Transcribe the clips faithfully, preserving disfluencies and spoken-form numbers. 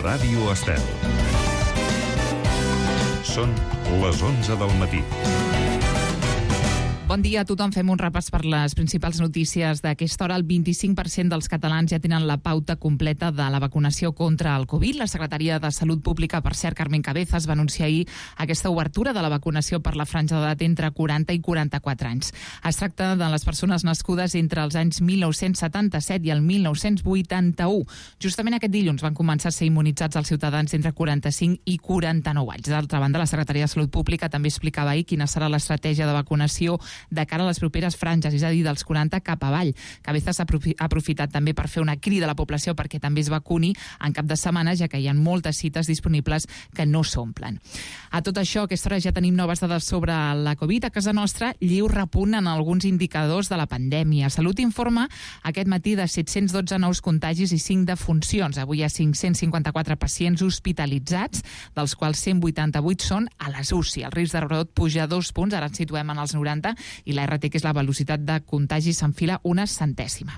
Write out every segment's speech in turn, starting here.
Ràdio Estel. Són les onze del matí. Bon dia a tothom. Fem un repàs per les principals notícies d'aquesta hora. El vint-i-cinc per cent dels catalans ja tenen la pauta completa de la vacunació contra el Covid. La Secretaria de Salut Pública, per cert, Carmen Cabezas, va anunciar ahir aquesta obertura de la vacunació per la franja d'edat entre quaranta i quaranta-quatre anys. Es tracta de les persones nascudes entre els anys mil nou-cents setanta-set i el mil nou-cents vuitanta-u. Justament aquest dilluns van començar a ser immunitzats els ciutadans entre quaranta-cinc i quaranta-nou anys. D'altra banda, la Secretaria de Salut Pública també explicava ahir quina serà l'estratègia de vacunació de cara a les properes franges, és a dir, dels quaranta cap avall. Cabezas ha aprofitat també per fer una crida a la població perquè també es vacuni en cap de setmana, ja que hi ha moltes cites disponibles que no s'omplen. A tot això, a aquesta hora ja tenim noves dades sobre la Covid. A casa nostra, lleu repunt en alguns indicadors de la pandèmia. Salut informa aquest matí de set-cents dotze nous contagis i cinc defuncions. Avui hi ha cinc-cents cinquanta-quatre pacients hospitalitzats, dels quals cent vuitanta-vuit són a les U C I. El risc de rebrot puja dos punts, ara ens situem en els noranta, i la R T, que és la velocitat de contagi, s'enfila una centèsima.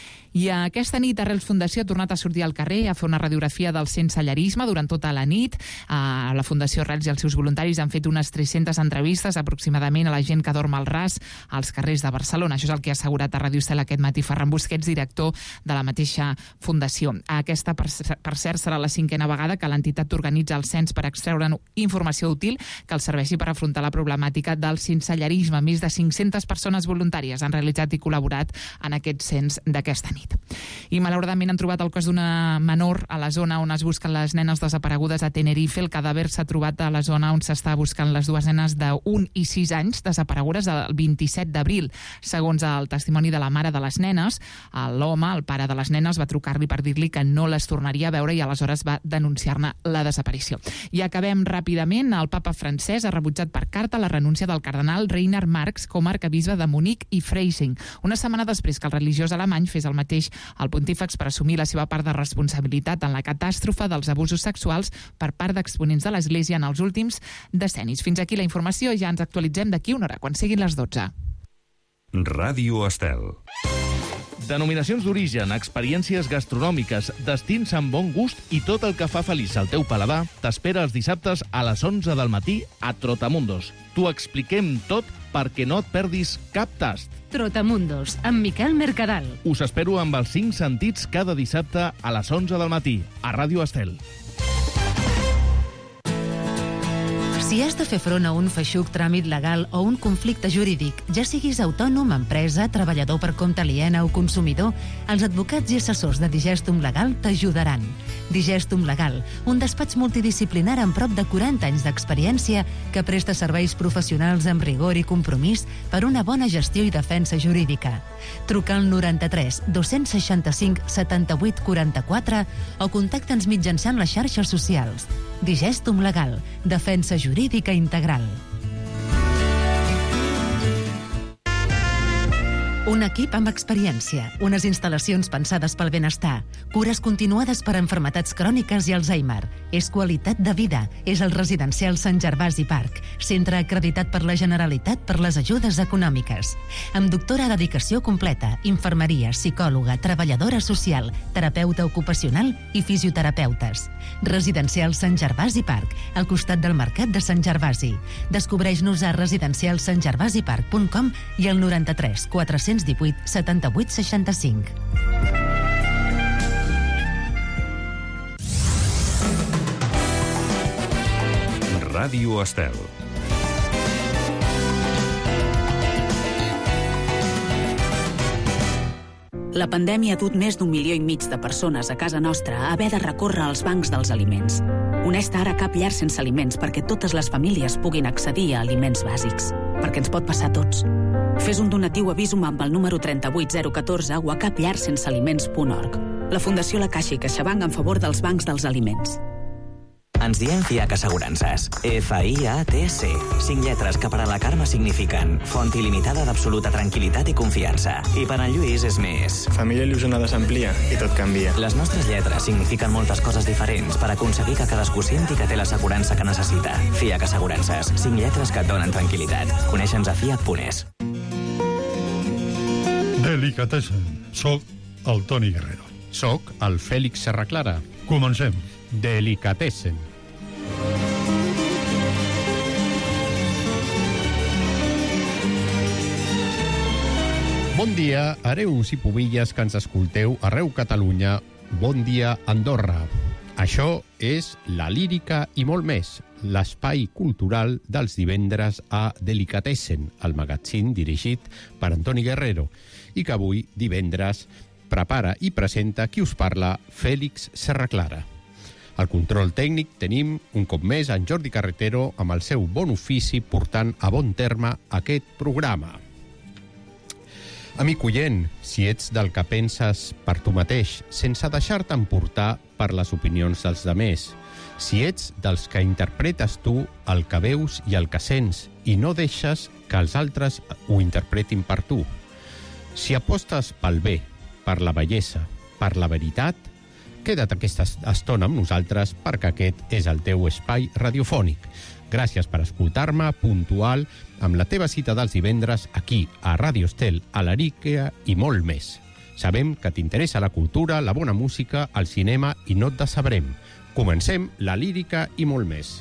I aquesta nit, Arrels Fundació ha tornat a sortir al carrer a fer una radiografia del sensellarisme durant tota la nit. La Fundació Arrels i els seus voluntaris han fet unes tres-centes entrevistes aproximadament a la gent que dorm al ras als carrers de Barcelona. Això és el que ha assegurat a Ràdio Estel aquest matí Ferran Busquets, director de la mateixa fundació. Aquesta, per cert, serà la cinquena vegada que l'entitat organitza el cens per extreure informació útil que els serveixi per afrontar la problemàtica del sensellarisme. Més de cinc-centes persones voluntàries han realitzat i col·laborat en aquest cens d'aquesta nit. I malauradament han trobat el cos d'una menor a la zona on es busquen les nenes desaparegudes a Tenerife. El cadàver s'ha trobat a la zona on s'està buscant les dues nenes d'un i sis anys desaparegudes el vint-i-set d'abril. Segons el testimoni de la mare de les nenes, l'home, el pare de les nenes, va trucar-li per dir-li que no les tornaria a veure i aleshores va denunciar-ne la desaparició. I acabem ràpidament. El papa francès ha rebutjat per carta la renúncia del cardenal Reinhard Marx com a arquebisbe de Munic i Freising, una setmana després que el religiós alemany fes el mateix al pontífex per assumir la seva part de responsabilitat en la catàstrofe dels abusos sexuals per part d'exponents de l'Església en els últims decennis. Fins aquí la informació, ja ens actualitzem d'aquí una hora, quan siguin les dotze. Ràdio Estel. Denominacions d'origen, experiències gastronòmiques, destins amb bon gust i tot el que fa feliç al teu paladar t'espera els dissabtes a les onze del matí a Trotamundos. T'ho expliquem tot perquè no et perdis cap tast. Trotamundos, amb Miquel Mercadal. Us espero amb els cinc sentits cada dissabte a les onze del matí, a Ràdio Estel. Si has de fer front a un feixuc tràmit legal o un conflicte jurídic, ja siguis autònom, empresa, treballador per compte aliena o consumidor, els advocats i assessors de Digestum Legal t'ajudaran. Digestum Legal, un despatx multidisciplinar amb prop de quaranta anys d'experiència que presta serveis professionals amb rigor i compromís per una bona gestió i defensa jurídica. Truca al noranta-tres dos-cents seixanta-cinc setanta-vuit quaranta-quatre o contacta'ns mitjançant les xarxes socials. Digestum Legal, defensa jurídica integral. Un equip amb experiència, unes instal·lacions pensades pel benestar, cures continuades per a malalties cròniques i Alzheimer. És qualitat de vida. És el residencial Sant Gervasi Park, centre acreditat per la Generalitat per les ajudes econòmiques. Amb doctora dedicació completa, infermeria, psicòloga, treballadora social, terapeuta ocupacional i fisioterapeutes. Residencial Sant Gervasi Park, al costat del Mercat de Sant Gervasi. Descobreix-nos a residencial sant gervasi park punt com i al noranta-tres quatre-cents divuit setanta-vuit seixanta-cinc. Ràdio Estel. La pandèmia ha dut més d'un milió i mig de persones a casa nostra a haver de recórrer als bancs dels aliments. Honesta, ara cap llar sense aliments perquè totes les famílies puguin accedir a aliments bàsics. Perquè ens pot passar a tots. Fes un donatiu a Visum amb el número tres vuit zero un quatre o a capllarsensealiments punt org. La Fundació La Caixa i CaixaBank en favor dels bancs dels aliments. Ens diem Fiac Assegurances. F I A T C. Cinc lletres que per a la Carme signifiquen font il·limitada d'absoluta tranquil·litat i confiança. I per en Lluís és més. Família il·lusionada s'amplia i tot canvia. Les nostres lletres signifiquen moltes coses diferents per aconseguir que cadascú senti que té l'assegurança que necessita. Fiac Assegurances. Cinc lletres que et donen tranquil·litat. Coneixe'ns a fiat punt es. Delicatessen. Soc el Toni Guerrero. Soc el Fèlix Serraclara. Comencem. Delicatessen. Bon dia, hereus i pubilles que ens escolteu arreu Catalunya. Bon dia, Andorra. Això és La Lírica i molt més, l'espai cultural dels divendres a Delicatessen, el magazín dirigit per Antoni Guerrero, i que avui, divendres, prepara i presenta qui us parla, Fèlix Serraclara. Al control tècnic tenim, un cop més, en Jordi Carretero amb el seu bon ofici portant a bon terme aquest programa. Amic oient, si ets del que penses per tu mateix, sense deixar-te emportar per les opinions dels demés, si ets dels que interpretes tu el que veus i el que sents i no deixes que els altres ho interpretin per tu, si apostes pel bé, per la bellesa, per la veritat, queda't aquesta estona amb nosaltres perquè aquest és el teu espai radiofònic. Gràcies per escoltar-me, puntual, amb la teva cita dels divendres aquí, a Ràdio Estel, a La Lírica i molt més. Sabem que t'interessa la cultura, la bona música, el cinema i no et decebrem. Comencem La Lírica i molt més.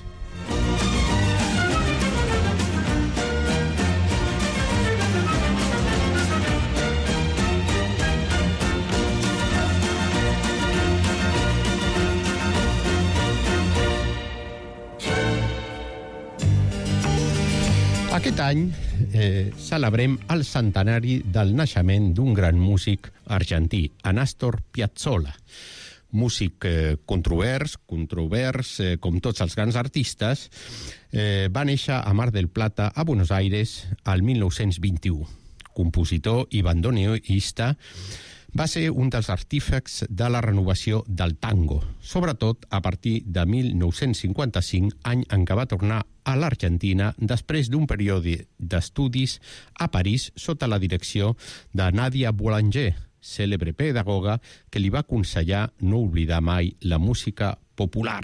Aquest any eh, celebrem el centenari del naixement d'un gran músic argentí, en Astor Piazzolla. Músic eh, controvers, controvers, eh, com tots els grans artistes, eh, va néixer a Mar del Plata, a Buenos Aires, al mil nou-cents vint-i-u. Compositor i bandoneonista, va ser un dels artífex de la renovació del tango, sobretot a partir de mil nou-cents cinquanta-cinc, any en què va tornar a l'Argentina després d'un període d'estudis a París sota la direcció de Nadia Boulanger, cèlebre pedagoga que li va aconsellar no oblidar mai la música popular.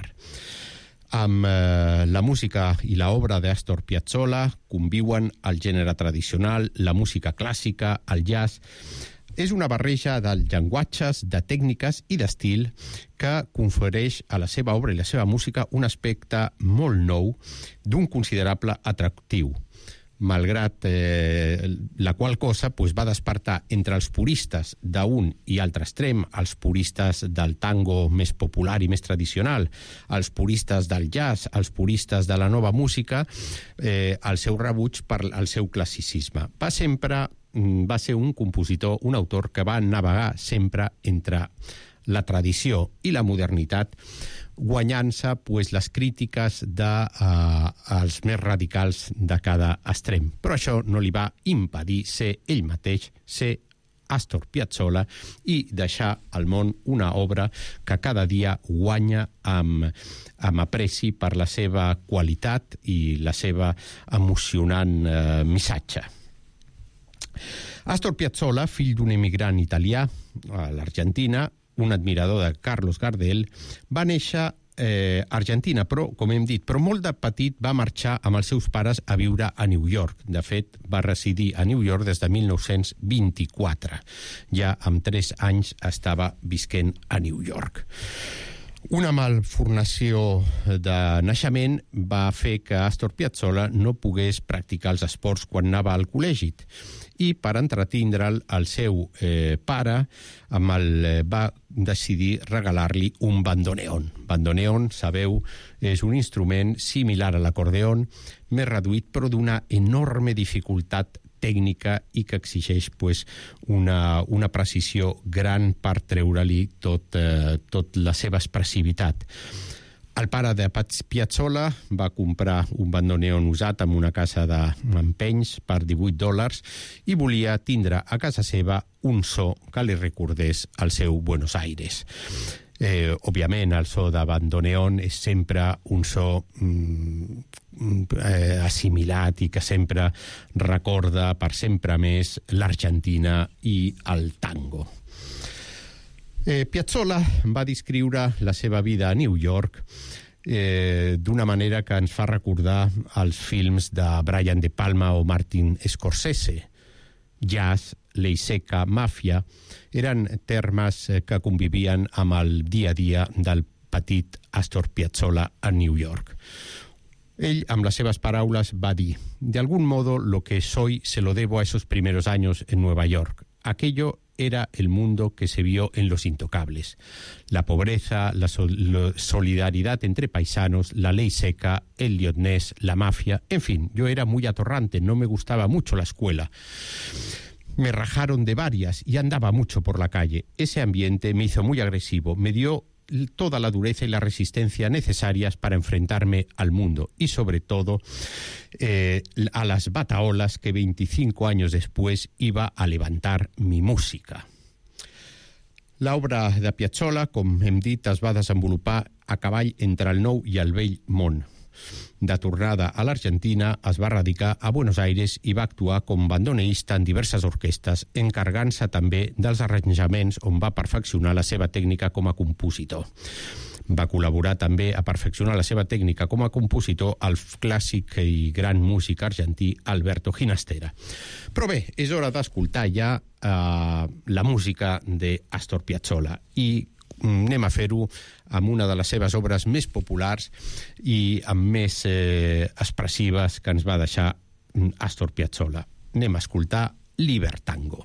Amb eh, la música i l'obra d'Astor Piazzolla conviuen el gènere tradicional, la música clàssica, el jazz. És una barreja de llenguatges, de tècniques i d'estil que confereix a la seva obra i la seva música un aspecte molt nou d'un considerable atractiu, malgrat eh, la qual cosa pues, va despertar entre els puristes d'un i altre extrem, els puristes del tango més popular i més tradicional, els puristes del jazz, els puristes de la nova música, eh, el seu rebuig per el seu classicisme. Va sempre va ser un compositor, un autor que va navegar sempre entre la tradició i la modernitat, guanyant-se pues, les crítiques dels uh, més radicals de cada extrem. Però això no li va impedir ser ell mateix, ser Astor Piazzolla i deixar al món una obra que cada dia guanya amb, amb apreci per la seva qualitat i la seva emocionant uh, missatge. Astor Piazzolla, fill d'un emigrant italià a l'Argentina, un admirador de Carlos Gardel, va néixer eh, a Argentina, però, com hem dit, però molt de petit va marxar amb els seus pares a viure a New York. De fet, va residir a New York des de mil nou-cents vint-i-quatre. Ja amb tres anys estava visquent a New York. Una malformació de naixement va fer que Astor Piazzolla no pogués practicar els esports quan anava al col·legi i per entretindre'l el seu eh, pare amb el, eh, va decidir regalar-li un bandoneon. Bandoneon, sabeu, és un instrument similar a l'acordeon, més reduït però d'una enorme dificultat tècnica i que exigeix pues, una, una precisió gran per treure-li tot, eh, tot la seva expressivitat. El pare de Piazzolla va comprar un bandoneon usat en una casa d'empenys per divuit dòlars i volia tindre a casa seva un so que li recordés el seu Buenos Aires. Eh, òbviament, el so de bandoneon és sempre un so mm, eh, assimilat i que sempre recorda per sempre més l'Argentina i el tango. Eh, Piazzolla va descriure la seva vida a New York eh, d'una manera que ens fa recordar els films de Brian De Palma o Martin Scorsese. Jazz, ley seca, màfia, eren termes que convivien amb el dia a dia del petit Astor Piazzolla a New York. Ell, amb las seves paraules, va dir: de algún modo lo que soy se lo debo a esos primeros años en Nueva York. Aquello era el mundo que se vio en Los Intocables. La pobreza, la, sol- la solidaridad entre paisanos, la ley seca, el liotnés, la mafia... En fin, yo era muy atorrante, no me gustaba mucho la escuela. Me rajaron de varias y andaba mucho por la calle. Ese ambiente me hizo muy agresivo, me dio toda la dureza y la resistencia necesarias para enfrentarme al mundo y, sobre todo, eh, a las bataolas que veinticinco años después iba a levantar mi música. L'obra de Piazzolla, com hem dit, es va desenvolupar a cavall entre el nou i el vell món. De tornada a l'Argentina, es va radicar a Buenos Aires i va actuar com bandoneista en diverses orquestes, encarregant-se també dels arranjaments on va perfeccionar la seva tècnica com a compositor. Va col·laborar també a perfeccionar la seva tècnica com a compositor al clàssic i gran músic argentí Alberto Ginastera. Però bé, és hora d'escoltar ja eh, la música d'Astor Piazzolla i anem a fer-ho amb una de les seves obres més populars i amb més eh, expressives que ens va deixar Astor Piazzolla. Anem a escoltar Libertango.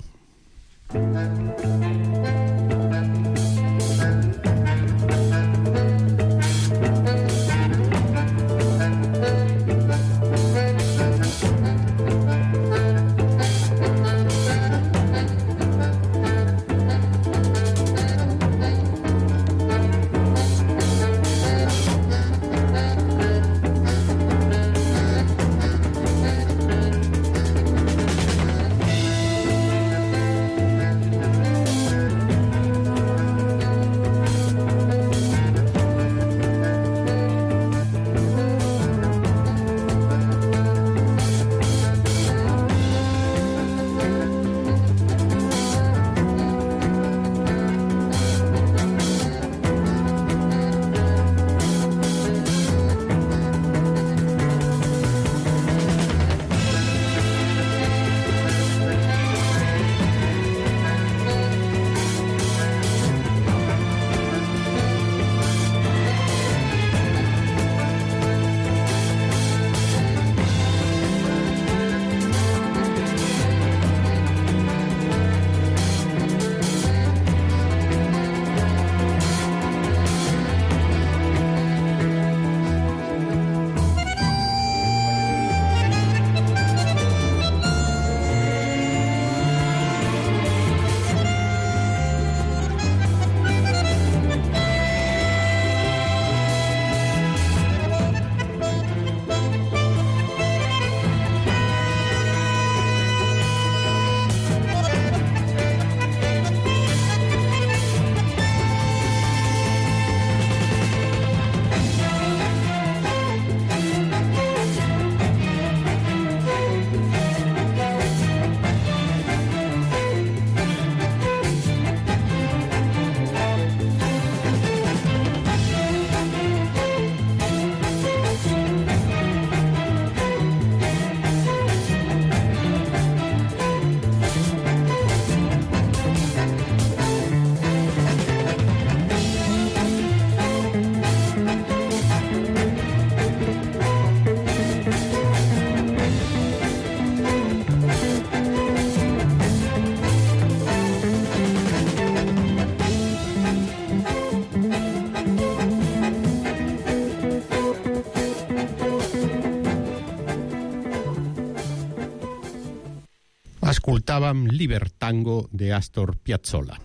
Escoltàvem Libertango de Astor Piazzolla.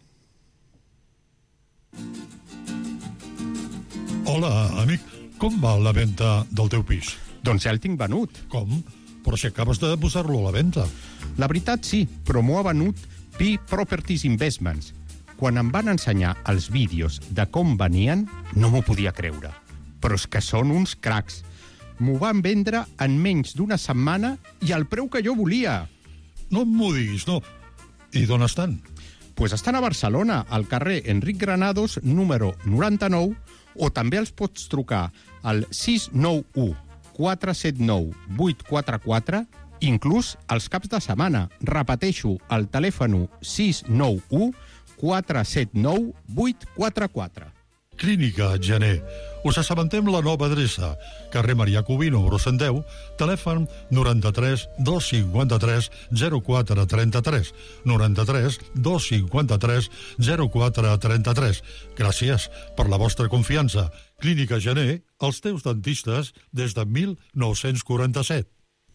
Hola, amic. Com va la venda del teu pis? Doncs ja el tinc venut. Com? Però si acabes de posar-lo a la venda. La veritat sí, però m'ho ha venut Pi Properties Investments. Quan em van ensenyar els vídeos de com venien, no m'ho podia creure. Però és que són uns cracs. M'ho van vendre en menys d'una setmana i al preu que jo volia. No m'ho diguis, no. I d'on estan? Pues estan a Barcelona, al carrer Enric Granados, número noranta-nou, o també els pots trucar al sis nou u, quatre set nou, vuit quatre quatre, inclús els caps de setmana. Repeteixo, el telèfon sis nou u, quatre set nou, vuit quatre quatre. Clínica Gené. Us assabentem la nova adreça. Carrer Marià Cubí, número cent deu, telèfon noranta-tres dos cinquanta-tres zero quatre trenta-tres, noranta-tres dos cinquanta-tres zero quatre trenta-tres. Gràcies per la vostra confiança. Clínica Gené, els teus dentistes des de mil nou-cents quaranta-set.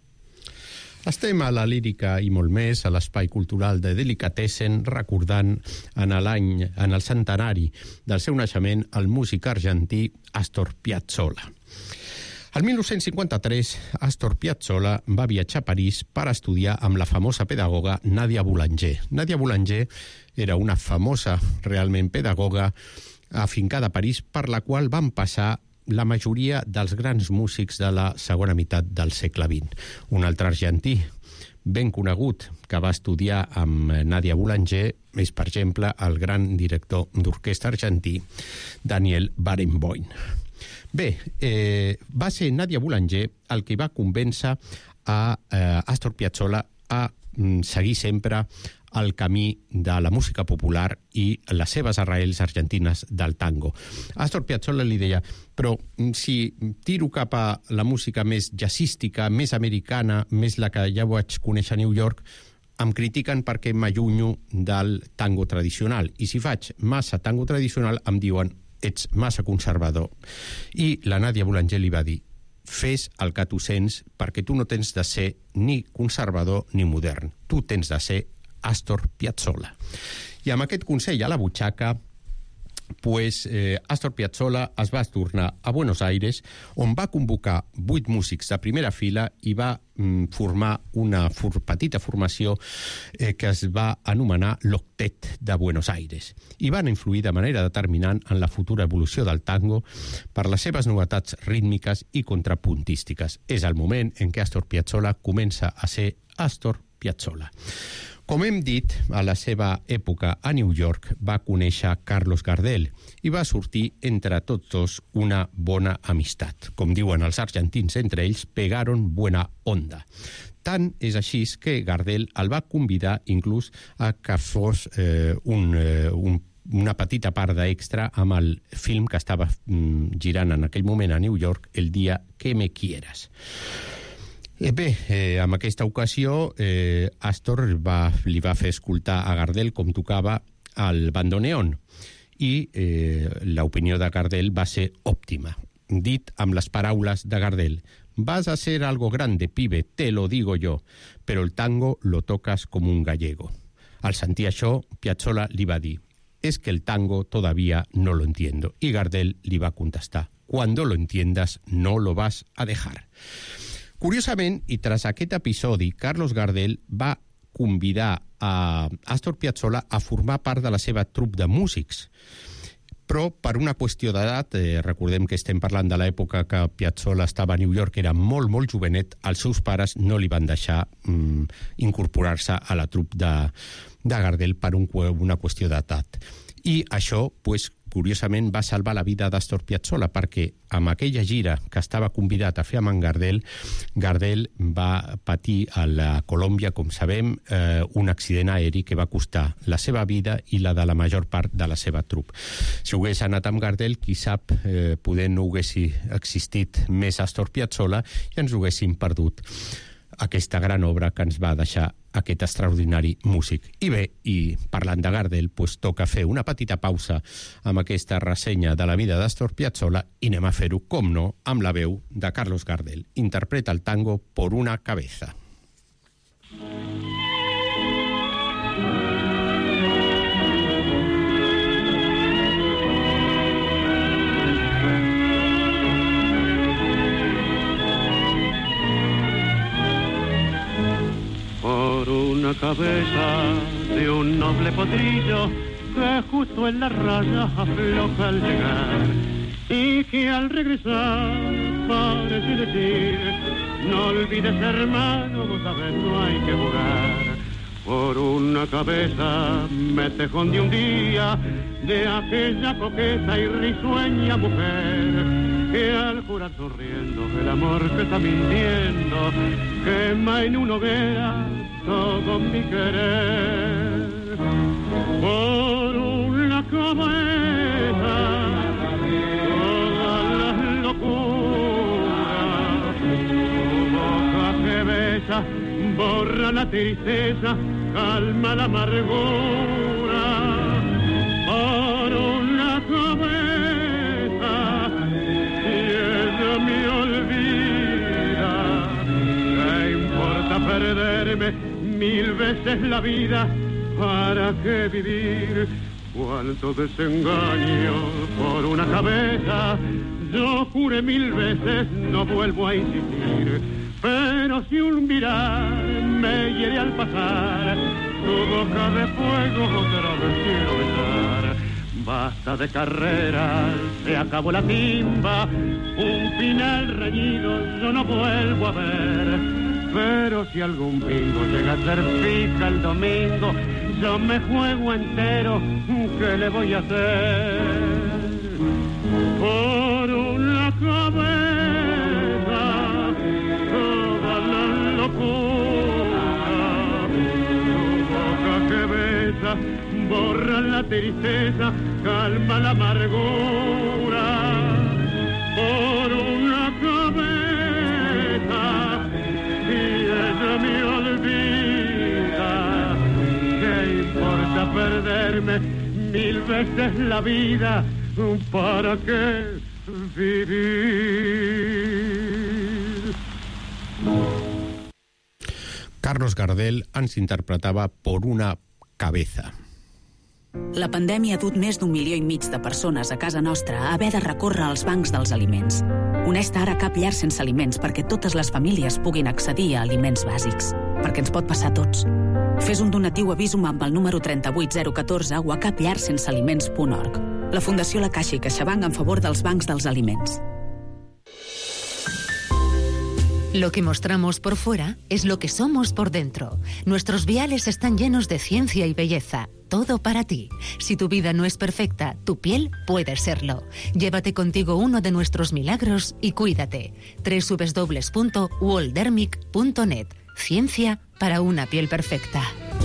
Estem a la lírica i molt més, a l'espai cultural de Delicatessen, recordant en l'any, en el centenari del seu naixement, el músic argentí Astor Piazzolla. El mil nou-cents cinquanta-tres, Astor Piazzolla va viatjar a París per estudiar amb la famosa pedagoga Nadia Boulanger. Nadia Boulanger era una famosa, realment, pedagoga afincada a París, per la qual van passar la majoria dels grans músics de la segona meitat del segle vint. Un altre argentí ben conegut que va estudiar amb Nadia Boulanger és, per exemple, el gran director d'orquestra argentí Daniel Barenboim. Bé, eh, va ser Nadia Boulanger el que va convèncer a eh, Astor Piazzolla a mm, seguir sempre el camí de la música popular i les seves arrels argentines del tango. Astor Piazzolla li deia, però si tiro cap a la música més jazzística, més americana, més la que ja vaig conèixer a New York, em critiquen perquè m'allunyo del tango tradicional. I si faig massa tango tradicional, em diuen, ets massa conservador. I la Nadia Boulanger li va dir, fes el que tu sents, perquè tu no tens de ser ni conservador ni modern. Tu tens de ser Astor Piazzolla. I amb aquest consell a la butxaca, pues, eh, Astor Piazzolla es va tornar a Buenos Aires, on va convocar vuit músics de primera fila i va mm, formar una for petita formació eh, que es va anomenar l'Octet de Buenos Aires. I van influir de manera determinant en la futura evolució del tango per les seves novetats rítmiques i contrapuntístiques. És el moment en què Astor Piazzolla comença a ser Astor Piazzolla. Com hem dit, a la seva època a New York va conèixer Carlos Gardel i va sortir entre tots dos una bona amistat. Com diuen els argentins entre ells, pegaron buena onda. Tant és així que Gardel el va convidar inclús a que fos eh, un, eh, un una petita part d'extra amb el film que estava mm, girant en aquell moment a New York, El dia que me quieras. Eh, bé, eh, en aquesta ocasió eh, Astor va, li va fer escoltar a Gardel com tocava el bandoneón i eh, l'opinió de Gardel va ser òptima. Dit amb les paraules de Gardel, vas a ser algo grande, pibe, te lo digo yo, pero el tango lo tocas como un gallego. Al sentir això, Piazzolla li va dir, es que el tango todavía no lo entiendo. Y Gardel li va contestar, cuando lo entiendas no lo vas a dejar. Curiosament, i tras aquest episodi, Carlos Gardel va convidar a Astor Piazzolla a formar part de la seva trup de músics. Però per una qüestió d'edat, eh, recordem que estem parlant de l'època que Piazzolla estava a New York, era molt, molt jovenet, els seus pares no li van deixar mm, incorporar-se a la trup de, de Gardel per un, una qüestió d'edat. I això, pues, curiosament, va salvar la vida d'Astor Piazzolla, perquè amb aquella gira que estava convidat a fer amb en Gardel, Gardel va patir a la Colòmbia, com sabem, eh, un accident aeri que va costar la seva vida i la de la major part de la seva trup. Si ho hagués anat amb Gardel, qui sap, eh, poder no hagués existit més Astor Piazzolla i ens ho haguéssim perdut aquesta gran obra que ens va deixar aquest extraordinari músic. I bé, i parlant de Gardel, pues, toca fer una petita pausa amb aquesta ressenya de la vida d'Astor Piazzolla i anem a fer-ho, com no, amb la veu de Carlos Gardel. Interpreta el tango Por una cabeza. Una cabeza de un noble potrillo que justo en la raya afloja al llegar y que al regresar parece decir, no olvides hermano, vos sabés no hay que jugar. Por una cabeza me tejón de un día de aquella coqueta y risueña mujer que al jurar sonriendo el amor que está mintiendo quema en una hoguera todo mi querer. Por una cabeza vida, borra la tristeza, calma la amargura. Por una cabeza, si ella me olvida, ¿qué importa perderme mil veces la vida? ¿Para qué vivir? Cuánto desengaño por una cabeza. Yo juré mil veces, no vuelvo a insistir. Pero si un mirar me hiere al pasar, tu boca de fuego otra vez quiero besar. Basta de carreras, se acabó la timba, un final reñido yo no vuelvo a ver. Pero si algún bingo llega a ser fija el domingo, yo me juego entero, ¿qué le voy a hacer? Por una cabeza, toda la locura, tu boca que besa, borra la tristeza, calma la amargura. Por una cabeza, si ella me olvida, ¿qué importa perderme mil veces la vida? ¿Para qué vivir? Carlos Gardel ens interpretava Por una cabeza. La pandèmia ha dut més d'un milió i mig de persones a casa nostra a haver de recórrer als bancs dels aliments. Honesta, ara cap llar sense aliments perquè totes les famílies puguin accedir a aliments bàsics. Perquè ens pot passar a tots. Fes un donatiu a Visum amb el número trenta-vuit zero catorze o a capllarsensealiments punt org. La Fundació La Caixa i CaixaBank en favor dels bancs dels aliments. Lo que mostramos por fuera es lo que somos por dentro. Nuestros viales están llenos de ciencia y belleza. Todo para ti. Si tu vida no es perfecta, tu piel puede serlo. Llévate contigo uno de nuestros milagros y cuídate. doble u doble u doble u punto waldermic punto net. Ciencia para una piel perfecta.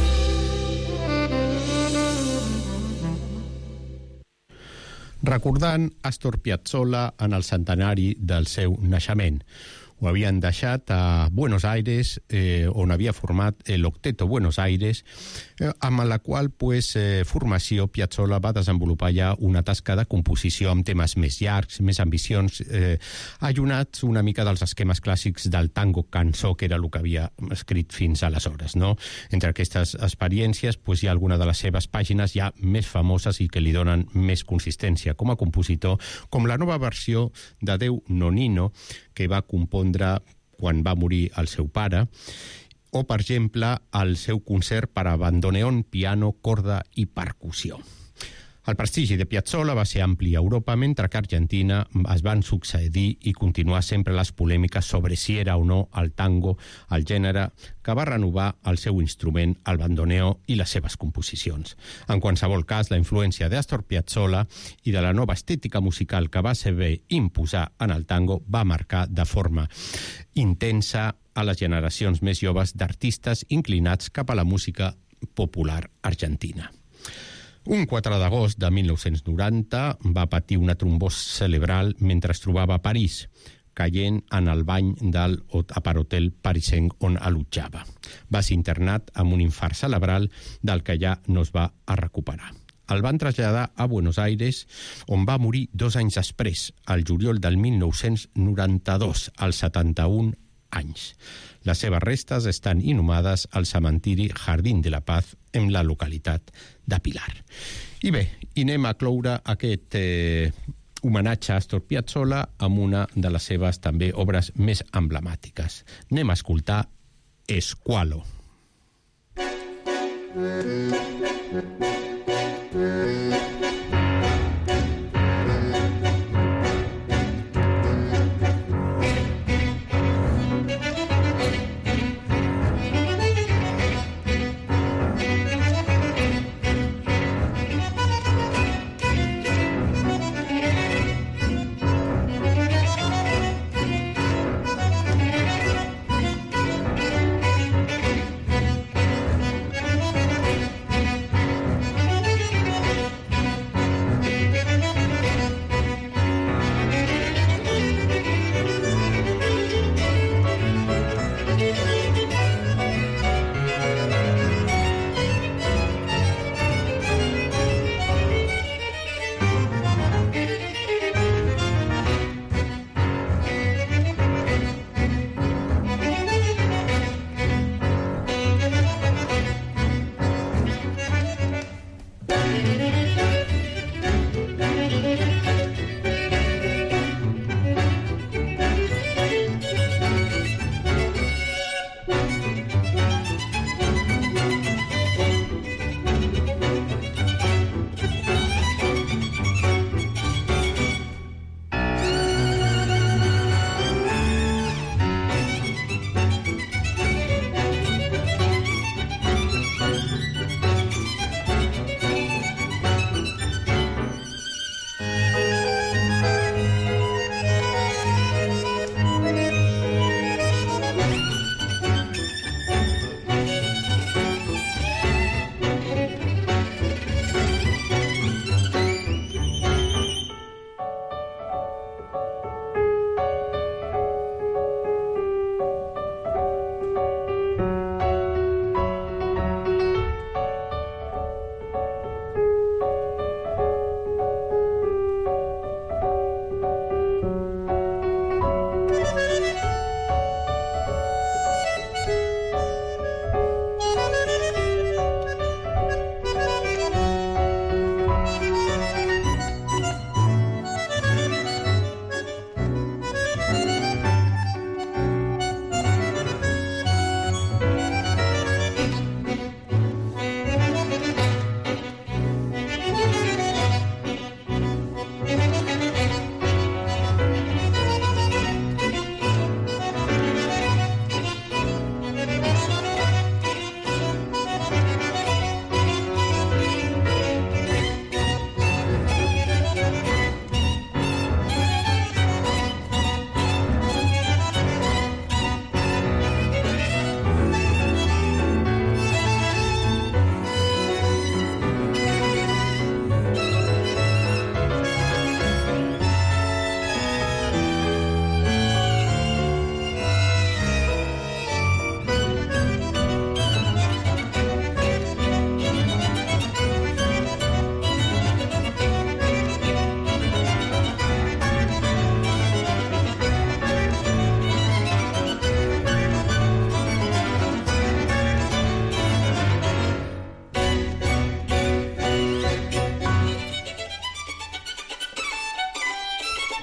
Recordant Astor Piazzolla en el centenari del seu naixement. Ho havien deixat a Buenos Aires, eh, on havia format l'Octeto Buenos Aires, eh, amb la qual pues, eh, formació Piazzolla va desenvolupar ja una tasca de composició amb temes més llargs, més ambicions, eh, allunats una mica dels esquemes clàssics del tango cançó, que era el que havia escrit fins aleshores. No? Entre aquestes experiències pues, hi ha alguna de les seves pàgines ja més famoses i que li donen més consistència com a compositor, com la nova versió de Déu Nonino, que va compondre quan va morir el seu pare, o, per exemple, el seu concert per a bandoneón, piano, corda i percussió. El prestigi de Piazzolla va ser ampli a Europa, mentre que a Argentina es van succeir i continuar sempre les polèmiques sobre si era o no el tango, el gènere que va renovar el seu instrument, el bandoneó, i les seves composicions. En qualsevol cas, la influència d'Astor Piazzolla i de la nova estètica musical que va saber imposar en el tango va marcar de forma intensa a les generacions més joves d'artistes inclinats cap a la música popular argentina. Un quatre d'agost de mil nou-cents noranta va patir una trombosi cerebral mentre es trobava a París, caient en el bany del aparotel parisenc on allotjava. Va ser internat amb un infart cerebral del que ja no es va a recuperar. El van traslladar a Buenos Aires, on va morir dos anys després, al juliol del mil nou-cents noranta-dos, als setanta-un anys. Les seves restes estan inhumades al cementiri Jardín de la Paz, en la localitat de Pilar. I bé, i anem a cloure aquest eh, homenatge a Astor Piazzolla amb una de les seves també obres més emblemàtiques. Anem a escoltar Squalo.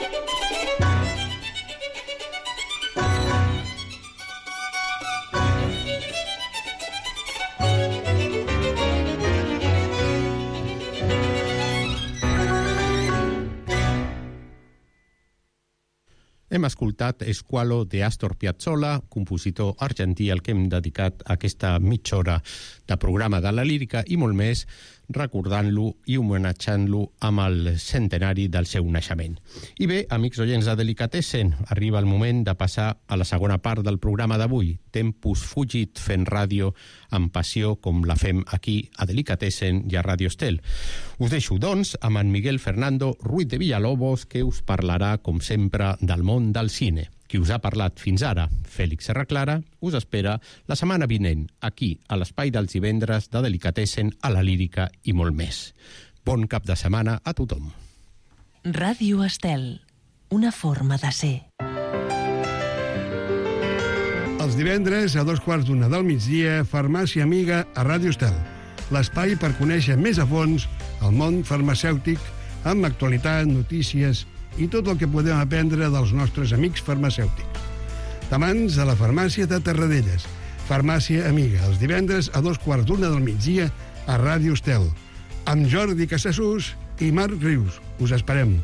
Hem escoltat Squalo de Astor Piazzolla, compositor argentí al que hem dedicat aquesta mitja hora de programa de la lírica i molt més, recordant-lo i homenatjant-lo amb el centenari del seu naixement. I bé, amics oients de Delicatessen, arriba el moment de passar a la segona part del programa d'avui. Tempus fugit fent ràdio amb passió com la fem aquí a Delicatessen i a Radio Estel. Us deixo, doncs, amb en Miguel Fernando Ruiz de Villalobos, que us parlarà, com sempre, del món del cine. Qui us ha parlat fins ara, Fèlix Serraclara, us espera la setmana vinent, aquí, a l'espai dels divendres de Delicatessen, a la lírica i molt més. Bon cap de setmana a tothom. Ràdio Estel, una forma de ser. Els divendres, a dos quarts d'una del migdia, Farmàcia Amiga a Ràdio Estel. L'espai per conèixer més a fons el món farmacèutic, amb actualitat, notícies i tot el que podem aprendre dels nostres amics farmacèutics. T'amants a la farmàcia de Terradelles. Farmàcia Amiga, els divendres a dos quarts d'una del migdia a Ràdio Estel. Amb Jordi Casassús i Marc Rius. Us esperem.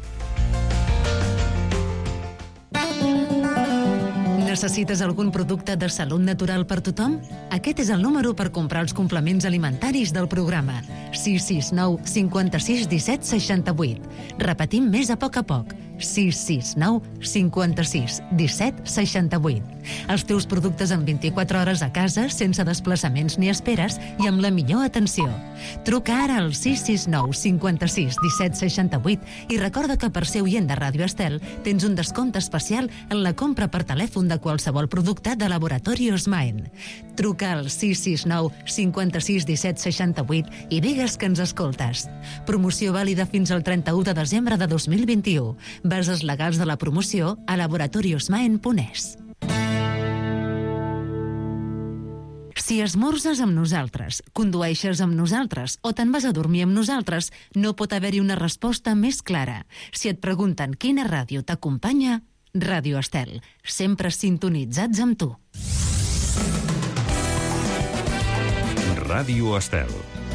Necessites algun producte de salut natural per tothom? Aquest és el número per comprar els complements alimentaris del programa. sis sis nou cinquanta-sis disset seixanta-vuit. Repetim més a poc a poc. sis sis nou cinquanta-sis disset seixanta-vuit. Els teus productes en vint-i-quatre hores a casa, sense desplaçaments ni esperes i amb la millor atenció. Truca ara al sis sis nou cinquanta-sis disset seixanta-vuit i recorda que per ser oient de Ràdio Estel tens un descompte especial en la compra per telèfon de qualsevol producte de Laboratori Osmaen. Truca al sis sis nou cinquanta-sis disset seixanta-vuit i digues que ens escoltes. Promoció vàlida fins al trenta-u de desembre de dos mil vint-i-u. Bases legals de la promoció a laboratori osmaen punt es. Si esmorzes amb nosaltres, condueixes amb nosaltres o te'n vas a dormir amb nosaltres, no pot haver-hi una resposta més clara. Si et pregunten quina ràdio t'acompanya, Ràdio Estel, sempre sintonitzats amb tu. Ràdio Estel.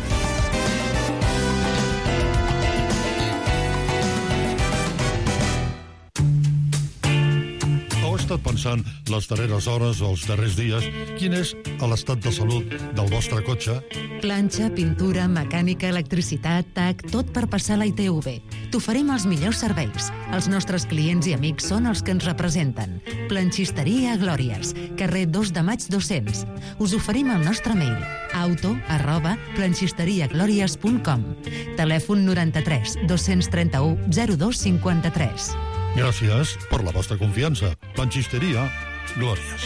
Heu estat pensant les darreres hores o els darrers dies quin és l'estat de salut del vostre cotxe? Planxa, pintura, mecànica, electricitat, T A C, tot per passar la I T V. T'oferim els millors serveis. Els nostres clients i amics són els que ens representen. Planxisteria Glòries, carrer dos de maig dos-cents. Us oferim el nostre mail, auto arroba planxisteriaglòries punt com. Telèfon noranta-tres dos-cents trenta-u zero dos cinquanta-tres. Gràcies per la vostra confiança. Planxisteria Glòries.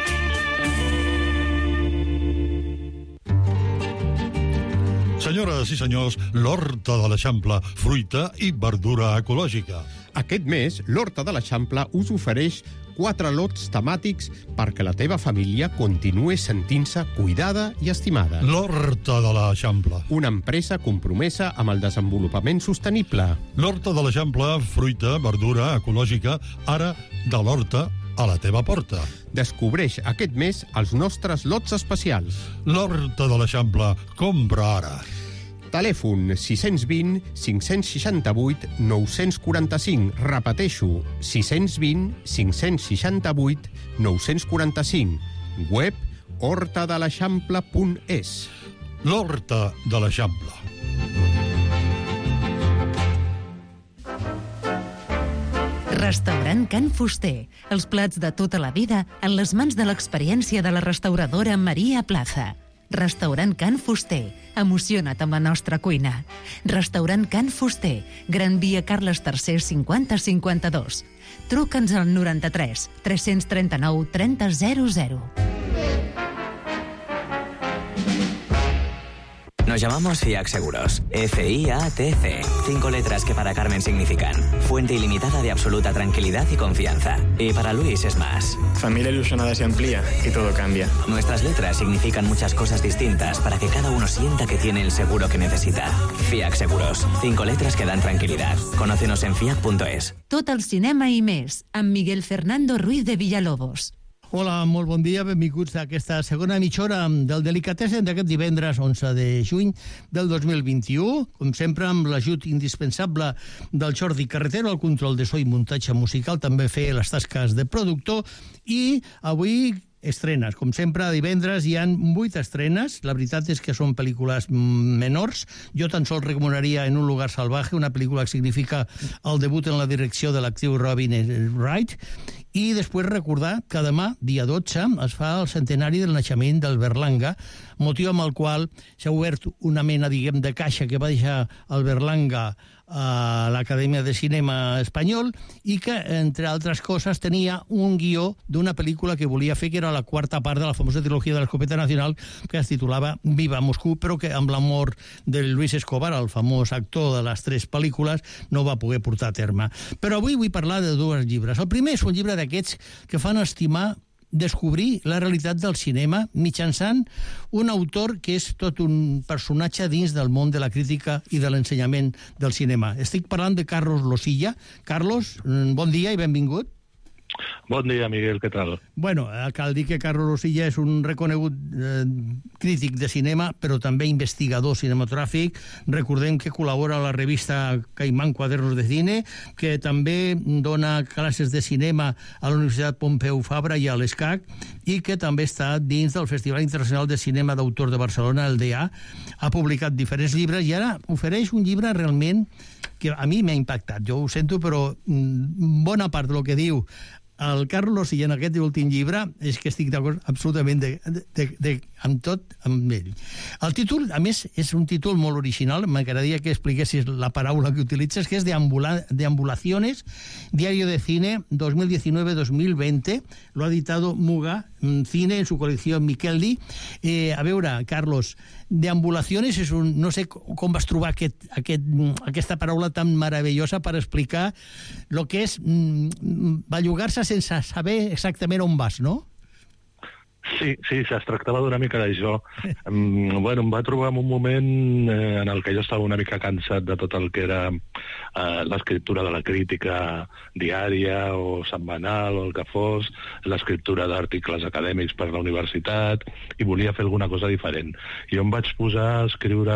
Senyores i senyors, l'Horta de l'Eixample, fruita i verdura ecològica. Aquest mes, l'Horta de l'Eixample us ofereix quatre lots temàtics perquè la teva família continuï sentint-se cuidada i estimada. L'Horta de l'Eixample. Una empresa compromesa amb el desenvolupament sostenible. L'Horta de l'Eixample, fruita, verdura ecològica, ara de l'Horta a la teva porta. Descobreix aquest mes els nostres lots especials. L'Horta de l'Eixample, compra ara. Telèfon sis vint cinc seixanta-vuit nou quaranta-cinc. Repeteixo, sis vint cinc seixanta-vuit nou quaranta-cinc. Web horta de l'eixample punt es. L'Horta de l'Eixample. Restaurant Can Fuster. Els plats de tota la vida en les mans de l'experiència de la restauradora Maria Plaza. Restaurant Can Fuster. Emociona't amb la nostra cuina. Restaurant Can Fuster. Gran Via Carles tercer cinquanta cinquanta-dos. Truca'ns al noranta-tres tres trenta-nou trenta zero zero. Nos llamamos Fiac Seguros. F I A T C. Cinco letras que para Carmen significan fuente ilimitada de absoluta tranquilidad y confianza. Y para Luis es más. Familia ilusionada se amplía y todo cambia. Nuestras letras significan muchas cosas distintas para que cada uno sienta que tiene el seguro que necesita. Fiac Seguros. Cinco letras que dan tranquilidad. Conócenos en fiac punto es. Tot el cinema i més, amb Miguel Fernando Ruiz de Villalobos. Hola, molt bon dia, benvinguts a aquesta segona mitja hora del Delicatessen d'aquest divendres onze de juny del dos mil vint-i-u, com sempre amb l'ajut indispensable del Jordi Carretero, el control de so i muntatge musical, també fer les tasques de productor, i avui estrenes. Com sempre, divendres hi ha vuit estrenes. La veritat és que són pel·lícules menors. Jo tan sols recomanaria En un lugar salvaje, una pel·lícula que significa el debut en la direcció de l'actriu Robin Wright. I després recordar que demà, dia dotze, es fa el centenari del naixement del Berlanga, motiu amb el qual s'ha obert una mena, diguem, de caixa que va deixar el Berlanga a l'Acadèmia de Cinema Espanyol i que, entre altres coses, tenia un guió d'una pel·lícula que volia fer, que era la quarta part de la famosa trilogia de l'Escopeta Nacional, que es titulava Viva Moscú, però que amb la mort de Luis Escobar, el famós actor de les tres pel·lícules, no va poder portar a terme. Però avui vull parlar de dos llibres. El primer és un llibre d'aquests que fan estimar descobrir la realitat del cinema mitjançant un autor que és tot un personatge dins del món de la crítica i de l'ensenyament del cinema. Estic parlant de Carlos Losilla. Carlos, bon dia i benvingut. Bon dia, Miguel, què tal? Bueno, cal dir que Carlos Losilla és un reconegut eh, crític de cinema, però també investigador cinematogràfic. Recordem que col·labora a la revista Caimán Cuadernos de Cine, que també dona classes de cinema a la Universitat Pompeu Fabra i a l'ESCAC, i que també està dins del Festival Internacional de Cinema d'Autor de Barcelona, el D A. Ha publicat diferents llibres i ara ofereix un llibre realment que a mi m'ha impactat. Jo ho sento, però bona part del que diu el Carlos, i en aquest últim llibre, és que estic d'acord absolutament de, de, de, amb tot amb ell. El títol, a més, és un títol molt original. M'agradaria que expliquessis la paraula que utilitzes, que és Deambulaciones, Diario de Cine dos mil diecinueve dos mil veinte. Lo ha editado Muga Cine en su colección Miqueldi. Eh, a veure, Carlos, Deambulaciones és un... No sé com vas trobar aquest, aquest, aquesta paraula tan meravellosa per explicar el que és mm, bellugar-se sense saber exactament on vas, no? Sí, sí, es tractava d'una mica d'això. Um, bueno, em va trobar en un moment eh, en el que jo estava una mica cansat de tot el que era eh, l'escriptura de la crítica diària o setmanal o el que fos, l'escriptura d'articles acadèmics per la universitat, i volia fer alguna cosa diferent. Jo em vaig posar a escriure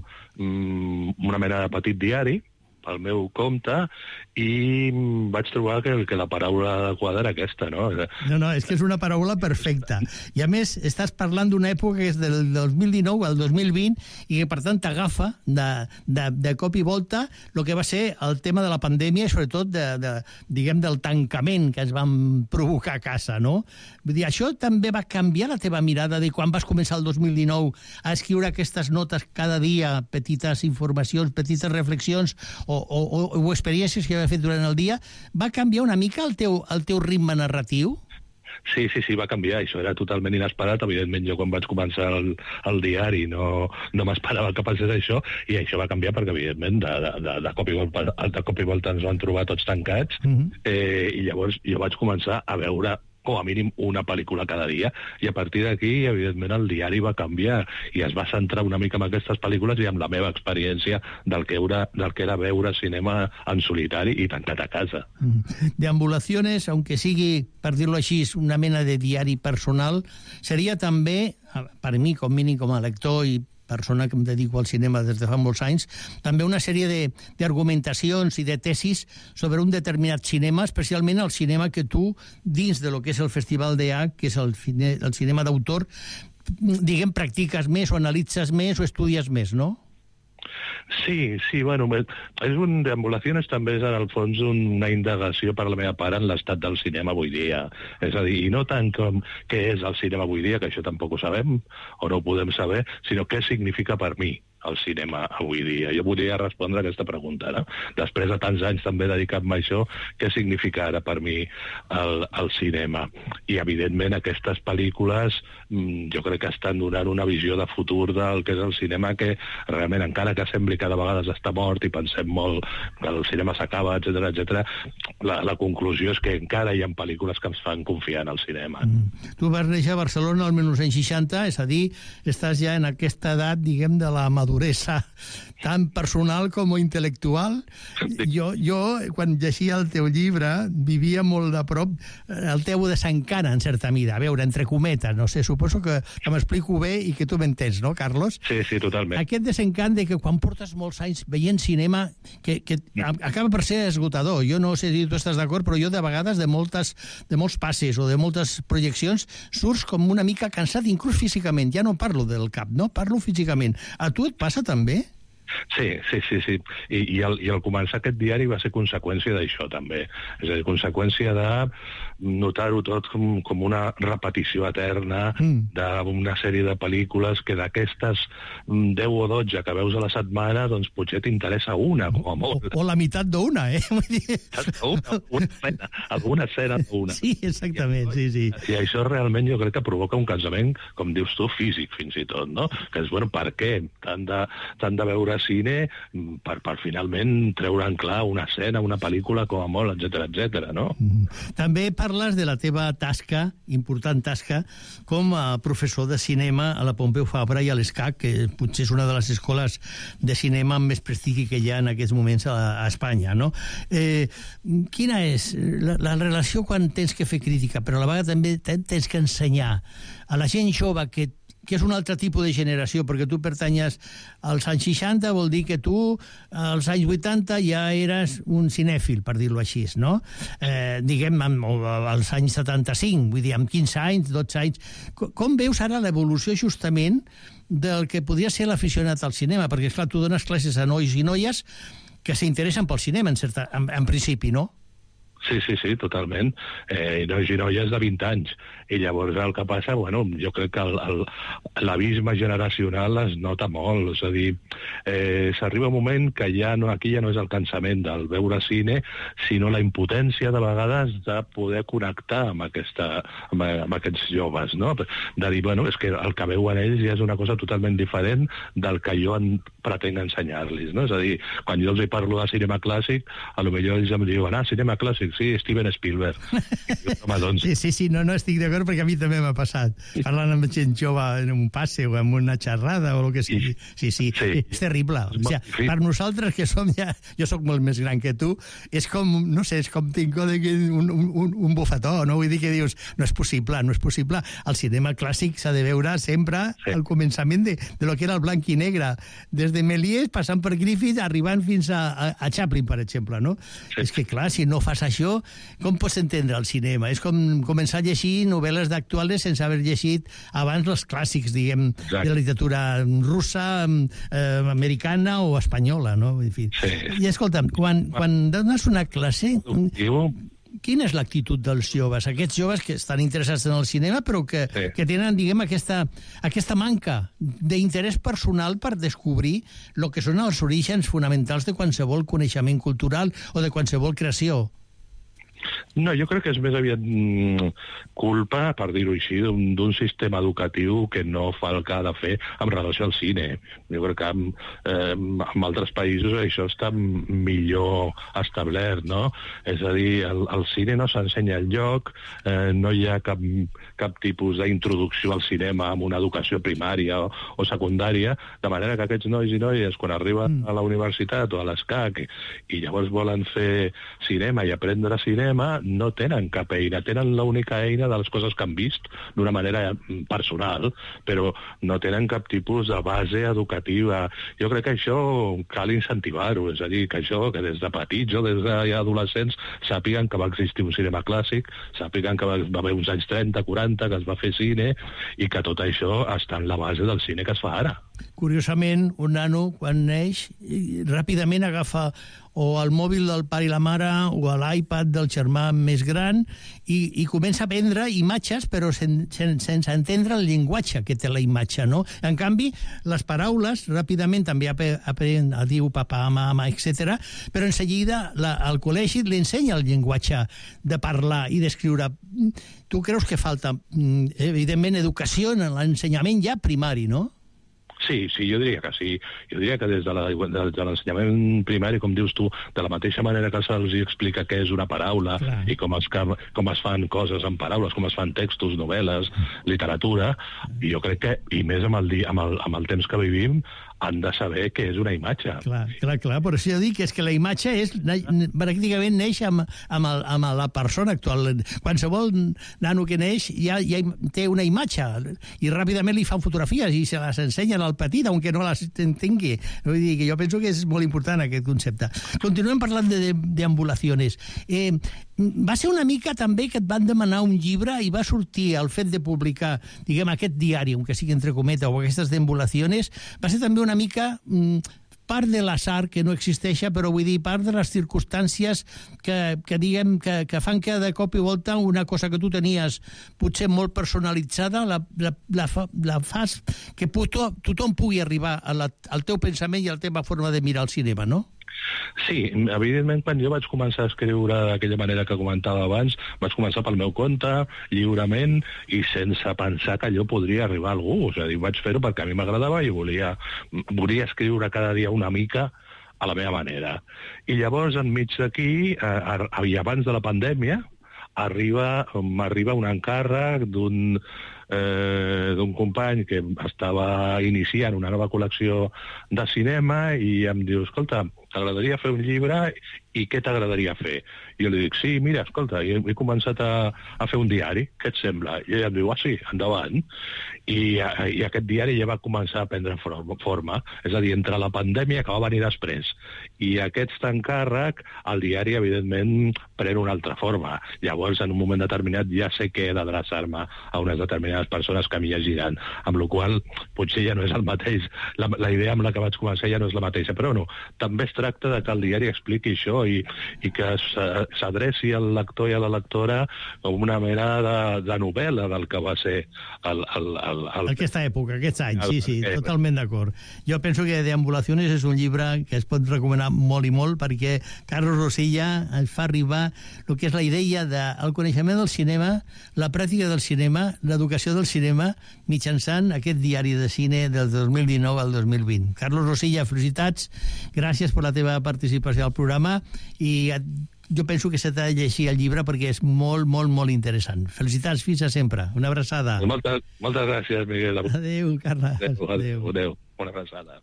um, una mena de petit diari pel meu compte i vaig trobar que, que la paraula adequada era aquesta, no? No, no, és que és una paraula perfecta. I a més, estàs parlant d'una època que és del dos mil dinou al dos mil vint i que, per tant, t'agafa de, de, de cop i volta el que va ser el tema de la pandèmia i, sobretot, de, de, diguem, del tancament que es van provocar a casa, no? Vull dir, això també va canviar la teva mirada de quan vas començar el dos mil dinou a escriure aquestes notes cada dia, petites informacions, petites reflexions o, o, o, o experiències que havia fet durant el dia, va canviar una mica el teu, el teu ritme narratiu? Sí, sí, sí, va canviar. Això era totalment inesperat. Evidentment, jo quan vaig començar el, el diari no, no m'esperava que passés això, i això va canviar perquè, evidentment, de, de, de, de, cop, i volta, de cop i volta ens van trobar tots tancats, mm-hmm. eh, i llavors jo vaig començar a veure com a mínim una pel·lícula cada dia, i a partir d'aquí, evidentment, el diari va canviar i es va centrar una mica en aquestes pel·lícules i amb la meva experiència del que era, del que era veure cinema en solitari i tancat a casa. Deambulaciones, aunque sigui, per dir-lo així, una mena de diari personal, seria també, per mi, com mínim com a lector i persona que em dedico al cinema des de fa molts anys, també una sèrie d'argumentacions i de tesis sobre un determinat cinema, especialment el cinema que tu, dins de lo que és el Festival D A, que és el, cine, el cinema d'autor, diguem, practiques més o analitzes més o estudies més, no? Sí, sí, bueno, és un Deambulaciones també és en el fons una indagació per la meva part en l'estat del cinema avui dia. És a dir, i no tant com què és el cinema avui dia, que això tampoc ho sabem o no ho podem saber, sinó què significa per mi el cinema avui dia? Jo volia respondre a aquesta pregunta, no? Després de tants anys també dedicat-me a això, què significa ara per mi el, el cinema? I, evidentment, aquestes pel·lícules jo crec que estan donant una visió de futur del que és el cinema que realment, encara que sembli que de vegades està mort i pensem molt que el cinema s'acaba, etcètera, etcètera, la, la conclusió és que encara hi ha pel·lícules que ens fan confiar en el cinema. Mm. Tu vas néixer a Barcelona el mil nou-cents seixanta, és a dir, estàs ja en aquesta edat, diguem, de la maduresa tan personal com intel·lectual. Jo, jo, quan llegia el teu llibre, vivia molt de prop el teu desencant, en certa mida. A veure, entre cometes, no sé, suposo que, que m'explico bé i que tu m'entens, no, Carlos? Sí, sí, totalment. Aquest desencant de que quan portes molts anys veient cinema, que, que acaba per ser esgotador. Jo no sé si tu estàs d'acord, però jo de vegades de moltes de molts passes o de moltes projeccions surts com una mica cansat, inclús físicament. Ja no parlo del cap, no? Parlo físicament. A tu et passa també? Sí, sí, sí, sí. I, i, el, i el començar aquest diari va ser conseqüència d'això, també. És a dir, conseqüència de notar-ho tot com, com una repetició eterna mm. d'una sèrie de pel·lícules que d'aquestes deu o dotze que veus a la setmana, doncs potser t'interessa una, com a molt. O, o la meitat d'una, eh? Una, una escena, alguna escena d'una. Sí, exactament, sí, sí. I això realment jo crec que provoca un cansament, com dius tu, físic, fins i tot, no? Que és, bueno, per què? T'han de, t'han de veure cine per, per finalment treure en clar una escena, una pel·lícula, com a molt, etcètera, etcètera, no? Mm. També parles de la teva tasca, important tasca, com a professor de cinema a la Pompeu Fabra i a l'ESCAC, que potser és una de les escoles de cinema amb més prestigi que hi ha en aquests moments a, a Espanya, no? Eh, quina és la, la relació quan tens que fer crítica, però a la vegada també tens que ensenyar a la gent jove que que és un altre tipus de generació, perquè tu pertanyes als anys seixanta, vol dir que tu als anys vuitanta ja eres un cinèfil, per dir-ho així, no? Eh, diguem, als anys setanta-cinc, vull dir, amb quinze anys, dotze anys. Com veus ara l'evolució justament del que podria ser l'aficionat al cinema? Perquè, esclar, tu dones classes a nois i noies que s'interessen pel cinema, en, certa, en, en principi, no? Sí, sí, sí, totalment. Eh, nois i noies de vint anys. I llavors el que passa, bueno, jo crec que l'abisme generacional es nota molt. És a dir, eh, s'arriba un moment que ja no, aquí ja no és el cansament del veure cine, sinó la impotència de vegades de poder connectar amb, aquesta, amb, amb aquests joves, no? De dir, bueno, és que el que veuen ells ja és una cosa totalment diferent del que jo en, pretenc ensenyar-los, no? És a dir, quan jo els hi parlo de cinema clàssic, a lo millor ells em diuen, ah, cinema clàssic, sí, Steven Spielberg. Jo, home, doncs... Sí, sí, sí, no, no estic d'acord perquè a mi també m'ha passat. Parlant amb gent jove en un passe o en una xerrada o el que sigui. Sí, sí, sí, és terrible. O sigui, per nosaltres que som ja... Jo sóc molt més gran que tu, és com, no sé, és com tinc un, un, un bufetó, no? Vull dir que dius, no és possible, no és possible. El cinema clàssic s'ha de veure sempre sí. al començament de, de lo que era el blanc i negre. Des de Méliès, passant per Griffith, arribant fins a, a, a Chaplin, per exemple, no? Sí. És que, clar, si no fas això, com pots entendre el cinema? És com començar a llegir novel·les d'actuals sense haver llegit abans els clàssics, diguem, Exacte. de la literatura russa, eh, americana o espanyola, no? En fi. Sí. I escolta'm, quan, quan dones una classe... Quina és l'actitud dels joves? Aquests joves que estan interessats en el cinema però que, sí. que tenen, diguem, aquesta, aquesta manca d'interès personal per descobrir el que són els orígens fonamentals de qualsevol coneixement cultural o de qualsevol creació. No, jo crec que és més aviat mm, culpa, per dir-ho així, d'un sistema educatiu que no fa el que ha de fer en relació al cine. Jo crec que en, eh, en altres països això està millor establert, no? És a dir, el, el cine no s'ensenya enlloc, eh, no hi ha cap, cap tipus d'introducció al cinema amb una educació primària o, o secundària, de manera que aquests nois i noies, quan arriben a la universitat o a l'ESCAC i, i llavors volen fer cinema i aprendre cinema, no tenen cap eina, tenen l'única eina de les coses que han vist d'una manera personal, però no tenen cap tipus de base educativa. Jo crec que això cal incentivar-ho, és a dir, que això, que des de petits o des d'adolescents sàpiguen que va existir un cinema clàssic, sàpiguen que va, va haver uns anys trenta, quaranta, que es va fer cine, i que tot això està en la base del cine que es fa ara. curiosament, un nano, quan neix, ràpidament agafa o el mòbil del pare i la mare o l'iPad del germà més gran i, i comença a prendre imatges, però sen, sen, sense entendre el llenguatge que té la imatge, no? En canvi, les paraules ràpidament també aprèn a dir papà, mama, etcètera, però en seguida la, al col·legi li ensenya el llenguatge de parlar i d'escriure. Tu creus que falta, evidentment, educació en l'ensenyament ja primari, no? Sí, sí, jo diria que sí. Jo diria que des de l'ensenyament primari, com dius tu, de la mateixa manera que se'ls explica què és una paraula Clar. i com es, com es fan coses en paraules, com es fan textos, novel·les, literatura, i jo crec que, i més amb el, amb el, amb el temps que vivim, han de saber què és una imatge. Clar, clar, clar. Per això dic que és que la imatge és, pràcticament neix amb, amb, el, amb la persona actual. Qualsevol nano que neix ja, ja té una imatge i ràpidament li fan fotografies i se les ensenyen al petit, aunque no les entengui. Vull dir que jo penso que és molt important aquest concepte. Continuem parlant de, de, deambulaciones. Eh, va ser una mica també que et van demanar un llibre i va sortir el fet de publicar, diguem, aquest diari, aunque sigui entre cometa, o aquestes deambulaciones, va ser també una una mica mm, part de l'azar que no existeix, però vull dir part de les circumstàncies que, que diguem que, que fan que de cop i volta una cosa que tu tenies potser molt personalitzada la, la, la, fa, la fas que tothom, tothom pugui arribar a la, al teu pensament i a la teva forma de mirar el cinema, no? Sí, evidentment, quan jo vaig començar a escriure d'aquella manera que comentava abans, vaig començar pel meu compte, lliurement, i sense pensar que allò podria arribar a algú. És a dir, vaig fer-ho perquè a mi m'agradava i volia, volia escriure cada dia una mica a la meva manera. I llavors, enmig d'aquí, eh, i abans de la pandèmia, arriba, m'arriba un encàrrec d'un eh, d'un company que estava iniciant una nova col·lecció de cinema i em diu, escolta, t'agradaria fer un llibre i què t'agradaria fer? I jo li dic, sí, mira, escolta, he, he començat a, a fer un diari, què et sembla? I ella em diu, ah, sí, endavant. I, i aquest diari ja va començar a prendre forma, és a dir, entre la pandèmia que va venir després i aquest encàrrec, el diari, evidentment, pren una altra forma. Llavors, en un moment determinat, ja sé que he d'adreçar-me a unes determinades persones que m'hi llegiran, amb la qual potser ja no és el mateix, la, la idea amb la que vaig començar ja no és la mateixa, però no, també es tracta de que el diari expliqui això i, i que s'adreci al lector i a la lectora com una mena de, de novel·la del que va ser el, el, el, el... aquesta època, aquests anys, sí, sí, totalment d'acord. Jo penso que Deambulaciones és un llibre que es pot recomanar molt i molt perquè Carlos Rosilla ens fa arribar el que és la idea del coneixement del cinema, la pràctica del cinema, l'educació del cinema, mitjançant aquest diari de cine del dos mil dinou al dos mil vint. Carlos Rosilla, felicitats, gràcies per la teva participació al programa i jo penso que s'ha de llegir el llibre perquè és molt, molt, molt interessant. Felicitats, fins a sempre. Una abraçada. Moltes, moltes gràcies, Miguel. Adéu, Carles. Adéu, adéu. adéu. Una abraçada.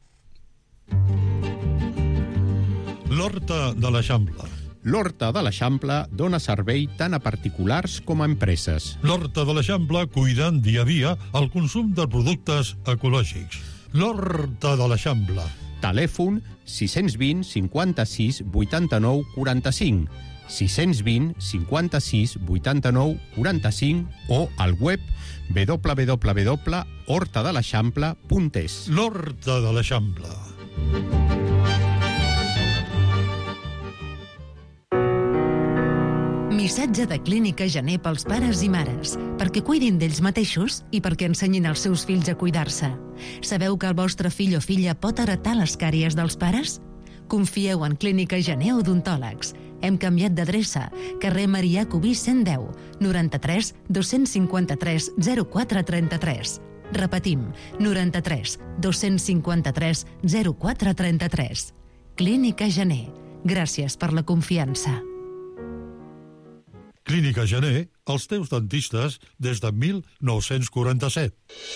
L'Horta de l'Eixample. L'Horta de l'Eixample dona servei tant a particulars com a empreses. L'Horta de l'Eixample cuidant dia a dia el consum de productes ecològics. L'Horta de l'Eixample. Telèfon sis vint cinquanta-sis vuitanta-nou quaranta-cinc, sis vint cinquanta-sis vuitanta-nou quaranta-cinc o al web w w w punt horta de l'eixample punt es. L'Horta de l'Eixample. Missatge de Clínica Gener pels pares i mares, perquè cuidin d'ells mateixos i perquè ensenyin als seus fills a cuidar-se. Sabeu que el vostre fill o filla pot heretar les càries dels pares? Confieu en Clínica Gener Odontòlegs. Hem canviat d'adreça. Carrer Marià Cubí cent deu, noranta-tres dos-cents cinquanta-tres zero quatre trenta-tres. Repetim, noranta-tres dos-cents cinquanta-tres zero quatre trenta-tres. Clínica Gener. Gràcies per la confiança. Clínica Gener, els teus dentistes des de mil nou-cents quaranta-set.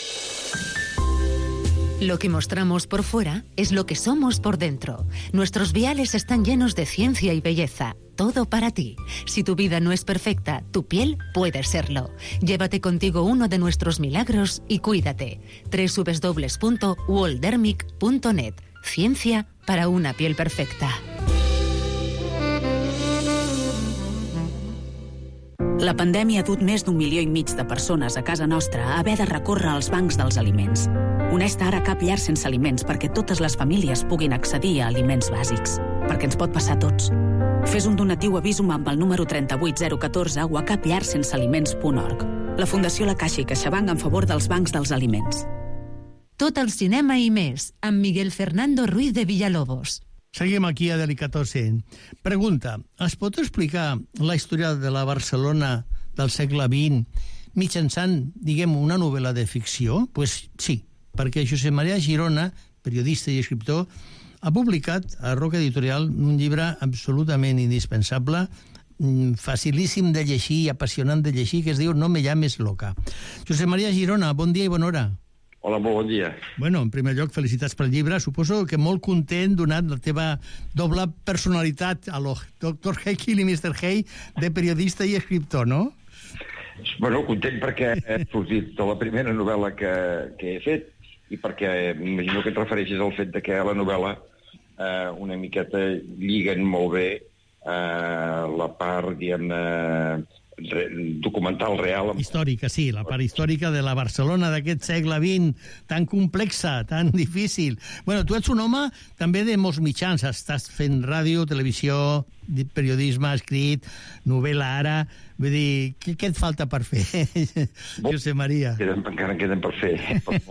Lo que mostramos por fuera es lo que somos por dentro. Nuestros viales están llenos de ciencia y belleza. Todo para ti. Si tu vida no es perfecta, tu piel puede serlo. Llévate contigo uno de nuestros milagros y cuídate. doble u doble u doble u punto waldermic punto net. Ciencia para una piel perfecta. La pandèmia ha dut més d'un milió i mig de persones a casa nostra a haver de recórrer als bancs dels aliments. Honesta, ara cap llar sense aliments perquè totes les famílies puguin accedir a aliments bàsics. Perquè ens pot passar a tots. Fes un donatiu a Visum amb el número trenta-vuit zero catorze o a capllarsensealiments punt org. La Fundació La Caixa i CaixaBank en favor dels bancs dels aliments. Tot el cinema i més, amb Miguel Fernando Ruiz de Villalobos. Seguim aquí a Delicatessen. Pregunta, es pot explicar la història de la Barcelona del segle vint mitjançant, diguem, una novel·la de ficció? Doncs pues sí, perquè Josep Maria Girona, periodista i escriptor, ha publicat a Roca Editorial un llibre absolutament indispensable, facilíssim de llegir i apassionant de llegir, que es diu No me llames loca. Josep Maria Girona, bon dia i bona hora. Hola, molt bon dia. Bueno, en primer lloc, felicitats pel llibre. Suposo que molt content, donat la teva doble personalitat a lo doctor Jekyll i mister Hyde, de periodista i escriptor, no? Bueno, content perquè he sortit de la primera novel·la que, que he fet i perquè m'imagino que et refereixes al fet de que a la novel·la eh, una miqueta lliguen molt bé eh, la part, diguem-ne, Re, documental real. Històrica, sí, la part històrica de la Barcelona d'aquest segle vint, tan complexa, tan difícil. Bueno, tu ets un home també de molts mitjans, estàs fent ràdio, televisió, periodisme, escrit, novel·la ara, vull dir, què, què et falta per fer, Josep Maria? Queden, encara en queden per fer.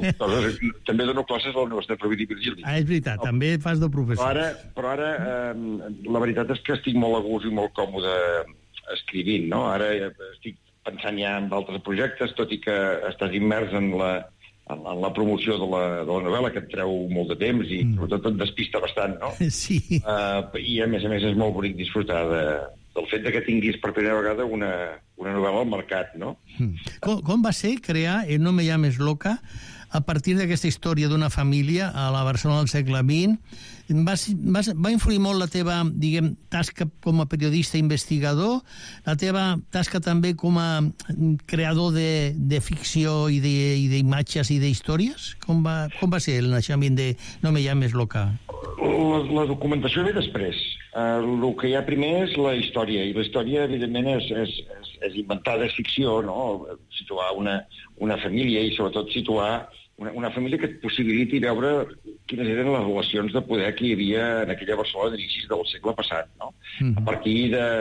També dono classes a la Universitat Rovira i Virgili. Ah, és veritat, no. També fas de professor. Però ara, però ara eh, la veritat és que estic molt a gust i molt còmode escrivint, no? Ara estic pensant ja en d'altres projectes, tot i que estàs immers en la, en, en la promoció de la, de la novel·la, que et treu molt de temps i mm. sobretot et despista bastant, no? Sí. Uh, I a més a més és molt bonic disfrutar de, del fet de que tinguis per primera vegada una, una novel·la al mercat, no? Mm. Com, com va ser crear el No me llames loca a partir d'aquesta història d'una família a la Barcelona del segle vint? Va, va, va influir molt la teva, diguem, tasca com a periodista investigador, la teva tasca també com a creador de, de ficció i d'imatges i d'històries? Com va, com va ser el naixement de No me llames loca? La, la documentació ve després. Uh, el que hi ha primer és la història, i la història, evidentment, és, és, és, és inventada, és ficció, no? Situar una, una família i, sobretot, situar una, una família que et possibiliti veure quines eren les relacions de poder que hi havia en aquella Barcelona d'inicis del segle passat, no? Mm-hmm. A partir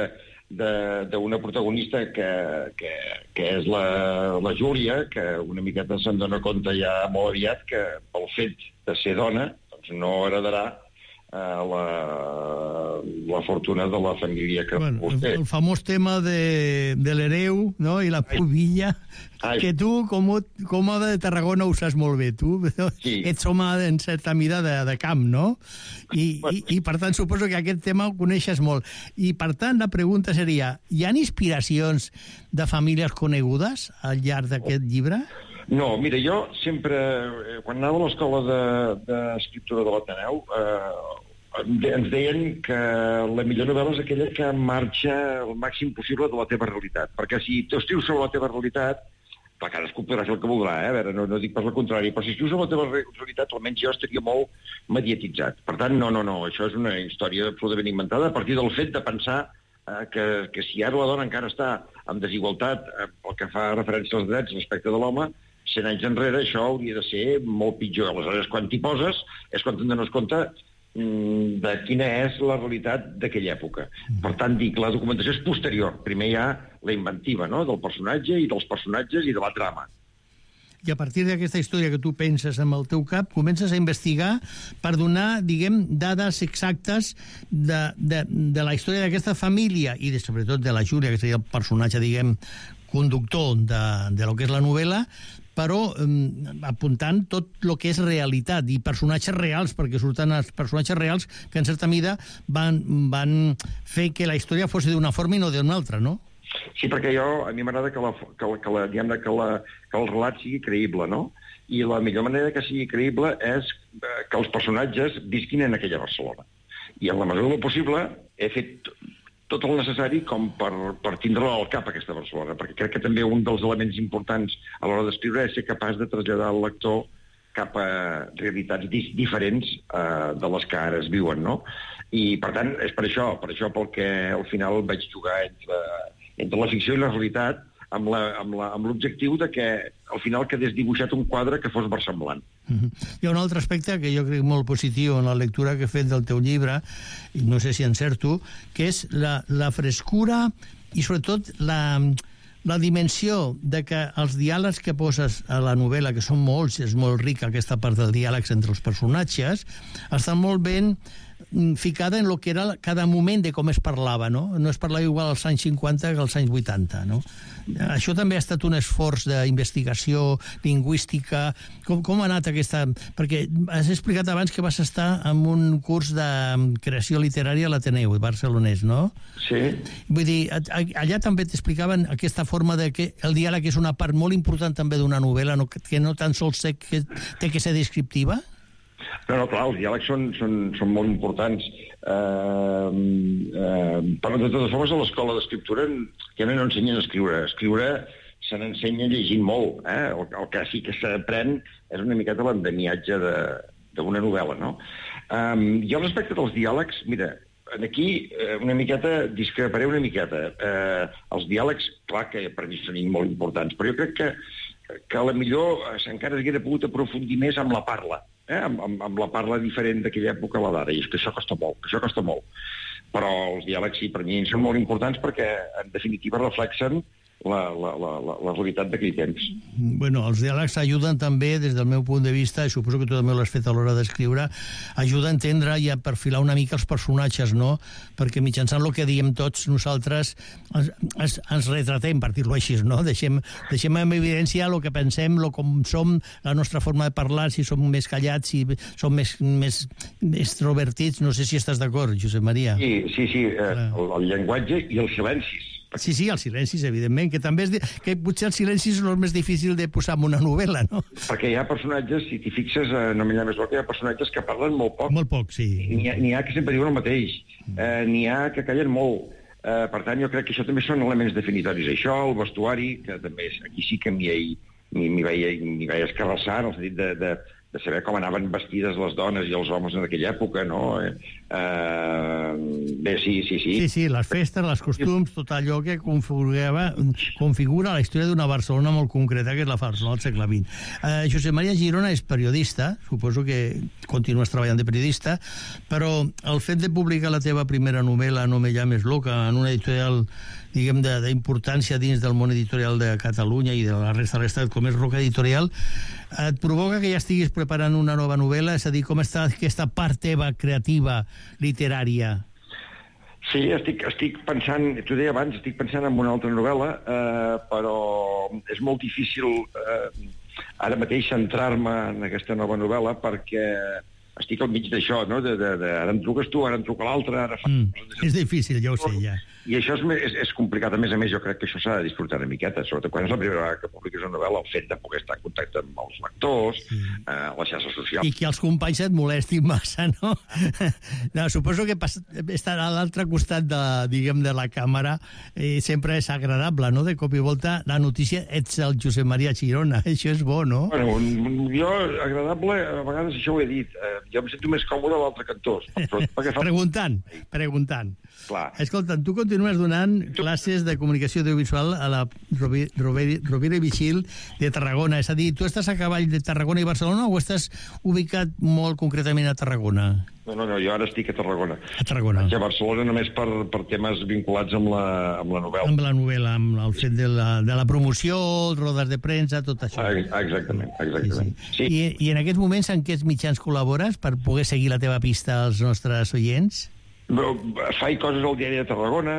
de d'una protagonista que, que, que és la, la Júlia, que una miqueta se'n dona compte ja molt aviat que pel fet de ser dona doncs no heredarà eh, la, la fortuna de la família que bueno, vostè. El, el famós tema de, de l'hereu, no?, i la pubilla, Ai. que tu, com, com a de Tarragona, ho saps molt bé. Tu sí. ets home en certa mida de, de camp, no? I, bueno. i, I, per tant, suposo que aquest tema ho coneixes molt. I, per tant, la pregunta seria, hi ha inspiracions de famílies conegudes al llarg d'aquest llibre? No, mira, jo sempre, quan anava a l'escola d'escriptura de, de l'Ateneu, eh, ens deien que la millor novel·la és aquella que marxa el màxim possible de la teva realitat. Perquè si t'escrius sobre la teva realitat, clar, cadascú podrà fer el que voldrà, eh? A veure, no, no dic pas el contrari, però si escrius sobre la teva realitat, almenys jo estaria molt mediatitzat. Per tant, no, no, no, això és una història absolutament inventada a partir del fet de pensar eh, que, que si ara la dona encara està en desigualtat eh, pel que fa referència als drets respecte de l'home, cent anys enrere això hauria de ser molt pitjor. Aleshores, quan t'hi poses, és quan te'n dones compte mm, de quina és la realitat d'aquella època. Per tant, dic, la documentació és posterior. Primer hi ha la inventiva, no?, del personatge i dels personatges i de la trama. I a partir d'aquesta història que tu penses amb el teu cap, comences a investigar per donar, diguem, dades exactes de, de, de la història d'aquesta família i de, sobretot de la Júlia, que seria el personatge, diguem, conductor de, de lo que és la novel·la, però eh, apuntant tot el que és realitat i personatges reals, perquè surten els personatges reals que en certa mida van, van fer que la història fos d'una forma i no d'una altra, no? Sí, perquè jo, a mi m'agrada que, la, que, la, que, la, diguem, que, la, que el relat sigui creïble, no? I la millor manera que sigui creïble és que els personatges visquin en aquella Barcelona. I en la mesura del possible he fet tot el necessari com per, per tindre-la al cap, aquesta Barcelona, perquè crec que també un dels elements importants a l'hora d'escriure és ser capaç de traslladar el lector cap a realitats diferents eh, de les que ara es viuen, no? I, per tant, és per això, per això pel que al final vaig jugar entre, entre la ficció i la realitat, amb la- amb la- amb l'objectiu de que al final quedés dibuixat un quadre que fos versemblant. Mhm. Hi ha un altre aspecte que jo crec molt positiu en la lectura que he fet del teu llibre, i no sé si encerto, que és la, la frescura i sobretot la, la dimensió de que els diàlegs que poses a la novel·la, que són molts, és molt rica aquesta part dels diàlegs entre els personatges, estan molt ben mm, ficada en lo que era cada moment de com es parlava, no? No es parlava igual als anys cinquanta que als anys vuitanta, no? Això també ha estat un esforç d'investigació lingüística. Com, com ha anat aquesta... Perquè has explicat abans que vas estar en un curs de creació literària a l'Ateneu barcelonès, no? Sí. Vull dir, a- a- allà també t'explicaven aquesta forma de que el diàleg és una part molt important també d'una novel·la, no? Que no tan sols sé que té que ser descriptiva? No, no, clar, els diàlegs són, són, són molt importants. Uh, uh, però, de totes formes, a l'escola d'escriptura ja no ensenyen a escriure. A escriure se n'ensenya llegint molt. Eh? El, el que sí que s'aprèn és una miqueta l'endemiatge d'una novel·la, no? Um, jo, respecte dels diàlegs, mira, aquí eh, una miqueta, discreparé una miqueta. Eh, els diàlegs, clar que per mi són molt importants, però jo crec que, que a la millor eh, encara s'hauria pogut aprofundir més amb la parla, eh? amb, amb, amb la parla diferent d'aquella època a la d'ara, i és que això costa molt, que això costa molt. Però els diàlegs, sí, per mi són molt importants perquè, en definitiva, reflexen la, la, la, la, la realitat d'aquell temps. Bueno, els diàlegs ajuden també, des del meu punt de vista, i suposo que tu també l'has fet a l'hora d'escriure, ajuda a entendre i a perfilar una mica els personatges, no? Perquè mitjançant el que diem tots nosaltres ens, ens, ens retratem, per dir-ho així, no? Deixem, deixem en evidència el que pensem, lo com som, la nostra forma de parlar, si som més callats, si som més, més extrovertits. No sé si estàs d'acord, Josep Maria. Sí, sí, sí, eh, el, el llenguatge i els silencis. Sí, sí, els silencis, evidentment, que també és de, que potser els silencis són el més difícil de posar en una novel·la, no? Perquè hi ha personatges, si t'hi fixes, eh, no m'hi ha més bo, que hi ha personatges que parlen molt poc. Molt poc, sí. N'hi ha, n'hi ha que sempre diuen el mateix. Eh, n'hi ha que callen molt. Eh, per tant, jo crec que això també són elements definitoris. Això, el vestuari, que també és, aquí sí que m'hi m'hi veia, m'hi veia escarrassar, en el sentit de, de, de saber com anaven vestides les dones i els homes en aquella època, no? Eh, eh, bé, sí, sí, sí. Sí, sí, les festes, els costums, tot allò que configurava, configura la història d'una Barcelona molt concreta, que és la Barcelona del segle vint. Eh, Josep Maria Girona és periodista, suposo que continues treballant de periodista, però el fet de publicar la teva primera novel·la, No me llames loca, en una editorial, diguem, d'importància dins del món editorial de Catalunya i de la resta de l'estat, com és Roca Editorial, et provoca que ja estiguis preparant una nova novel·la? És a dir, com està aquesta part teva creativa, literària? Sí, estic, estic pensant, t'ho deia abans, estic pensant en una altra novel·la, eh, però és molt difícil eh, ara mateix centrar-me en aquesta nova novel·la perquè estic al mig d'això, no? De, de, de, ara em truques tu, ara em truca l'altre, ara fa... Mm, és difícil, ja ho sé, ja. I això és, és, és complicat. A més a més, jo crec que això s'ha de disfrutar una miqueta, sobretot quan és la primera vegada que publiques una novel·la, el fet de poder estar en contacte amb els lectors, mm. eh, les xarxes socials... I que els companys et molestin massa, no? No, suposo que pas, estar a l'altre costat de, diguem, de la càmera eh, sempre és agradable, no? De cop i volta la notícia ets el Josep Maria Girona. Això és bo, no? Bueno, jo, agradable, a vegades això ho he dit. Eh, jo em sento més còmode a l'altre cantó. Fa... Preguntant, preguntant. Clar. Escolta, tu continues donant classes de comunicació audiovisual a la Rovira i Vigil de Tarragona. És a dir, tu estàs a cavall de Tarragona i Barcelona o estàs ubicat molt concretament a Tarragona? No, no, no, jo ara estic a Tarragona. A Tarragona. Vaig a Barcelona només per, per temes vinculats amb la, amb la novel·la. Amb la novel·la, amb el fet de la, de la promoció, rodes de premsa, tot això. Ah, exactament, exactament. Sí, sí. Sí. I, I en aquests moments en què mitjans col·labores per poder seguir la teva pista als nostres oients? Faig coses al diari de Tarragona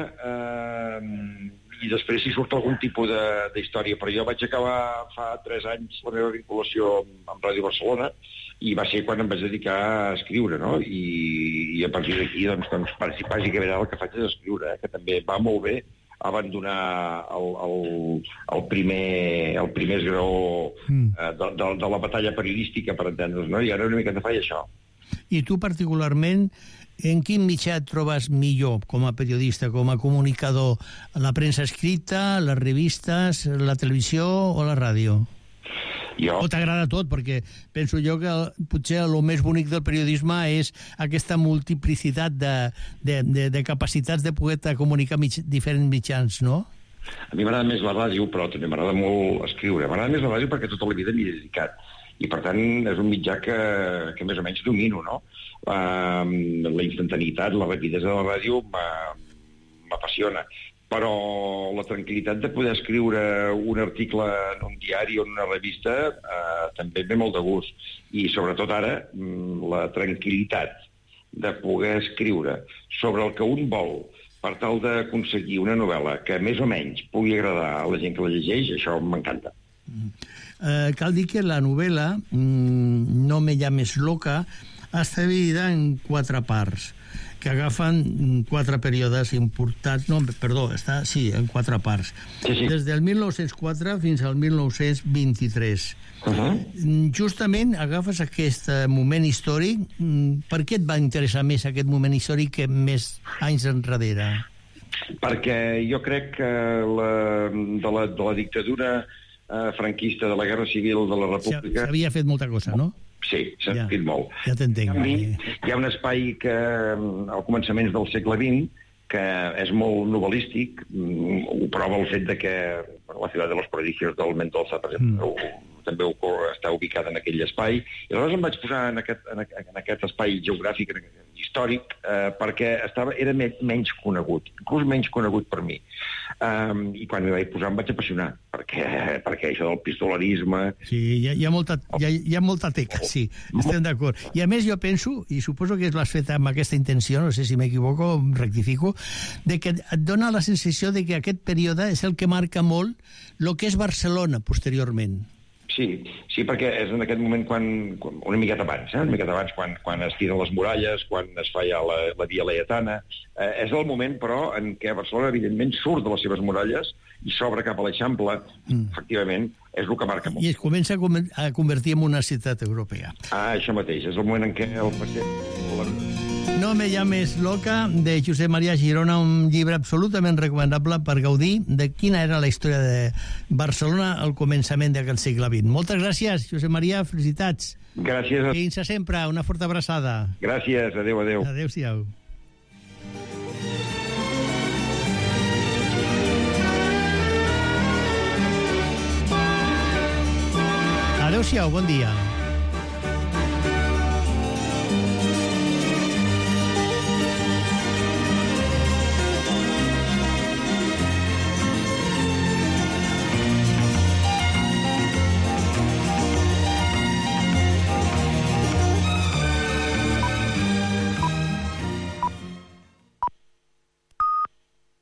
eh, i després si surt algun tipus d'història, però jo vaig acabar fa tres anys la meva vinculació amb, amb Ràdio Barcelona i va ser quan em vaig dedicar a escriure, no? I, i a partir d'aquí, doncs, doncs bàsicament el que faig és escriure, eh? Que també va molt bé abandonar el, el, el, primer, el primer esgraó mm. eh, de, de, de la batalla periodística, per entendre's, no? I ara una mica de faig això. I tu particularment, en quin mitjà et trobes millor com a periodista, com a comunicador? La premsa escrita, les revistes, la televisió o la ràdio? Jo... O t'agrada tot? Perquè penso jo que potser el més bonic del periodisme és aquesta multiplicitat de, de, de, de capacitats de poder comunicar mig, diferents mitjans, no? A mi m'agrada més la ràdio, però també m'agrada molt escriure. M'agrada més la ràdio perquè tota la vida m'hi he dedicat. I, per tant, és un mitjà que, que més o menys domino, no? Uh, la instantaneïtat, la rapidesa de la ràdio m'apassiona. Però la tranquil·litat de poder escriure un article en un diari o en una revista uh, també ve molt de gust. I, sobretot ara, la tranquil·litat de poder escriure sobre el que un vol per tal d'aconseguir una novel·la que més o menys pugui agradar a la gent que la llegeix, això m'encanta. Mm. Eh, cal dir que la novel·la mm, No me llames loca està dividida en quatre parts que agafen quatre períodes importants, no, perdó, està, sí, en quatre parts. Sí, sí. Des del mil nou-cents quatre fins al mil nou-cents vint-i-tres. Uh-huh. Justament agafes aquest moment històric. Per què et va interessar més aquest moment històric que més anys enrere? Perquè jo crec que la, de, la, de la dictadura eh, franquista, de la Guerra Civil, de la República... S'havia fet molta cosa, no? Sí, s'ha ja, fet molt. Ja t'entenc. Hi ha un espai que, al començaments del segle vint, que és molt novel·lístic, ho prova el fet de que la ciutat de los prodigios del Mendoza, per exemple, mm. també està ubicada en aquell espai, i aleshores em vaig posar en aquest, en aquest espai geogràfic, històric, eh, perquè estava, era me, menys conegut, inclús menys conegut per mi. Um, I quan m'hi vaig posar em vaig apassionar, perquè, perquè això del pistolarisme... Sí, hi ha, hi ha, molta, hi ha, hi ha molta teca, sí, estem d'acord. I a més jo penso, i suposo que l'has fet amb aquesta intenció, no sé si m'equivoco, rectifico, de que et dona la sensació de que aquest període és el que marca molt el que és Barcelona posteriorment. Sí, sí, perquè és en aquest moment quan, quan una miqueta abans, eh? una miqueta abans quan, quan es tiren les muralles, quan es fa ja la, la Via Laietana. Eh, és el moment, però, en què Barcelona, evidentment, surt de les seves muralles i s'obre cap a l'Eixample. Mm. Efectivament, és el que marca molt. I es comença a convertir en una ciutat europea. Ah, això mateix. És el moment en què el passat... No me llames loca, de Josep Maria Girona, un llibre absolutament recomanable per gaudir de quina era la història de Barcelona al començament d'aquest segle vint. Moltes gràcies, Josep Maria, felicitats. Gràcies. A... Fins a sempre, una forta abraçada. Gràcies, adéu, adéu. Adéu-siau. Adéu-siau, bon dia.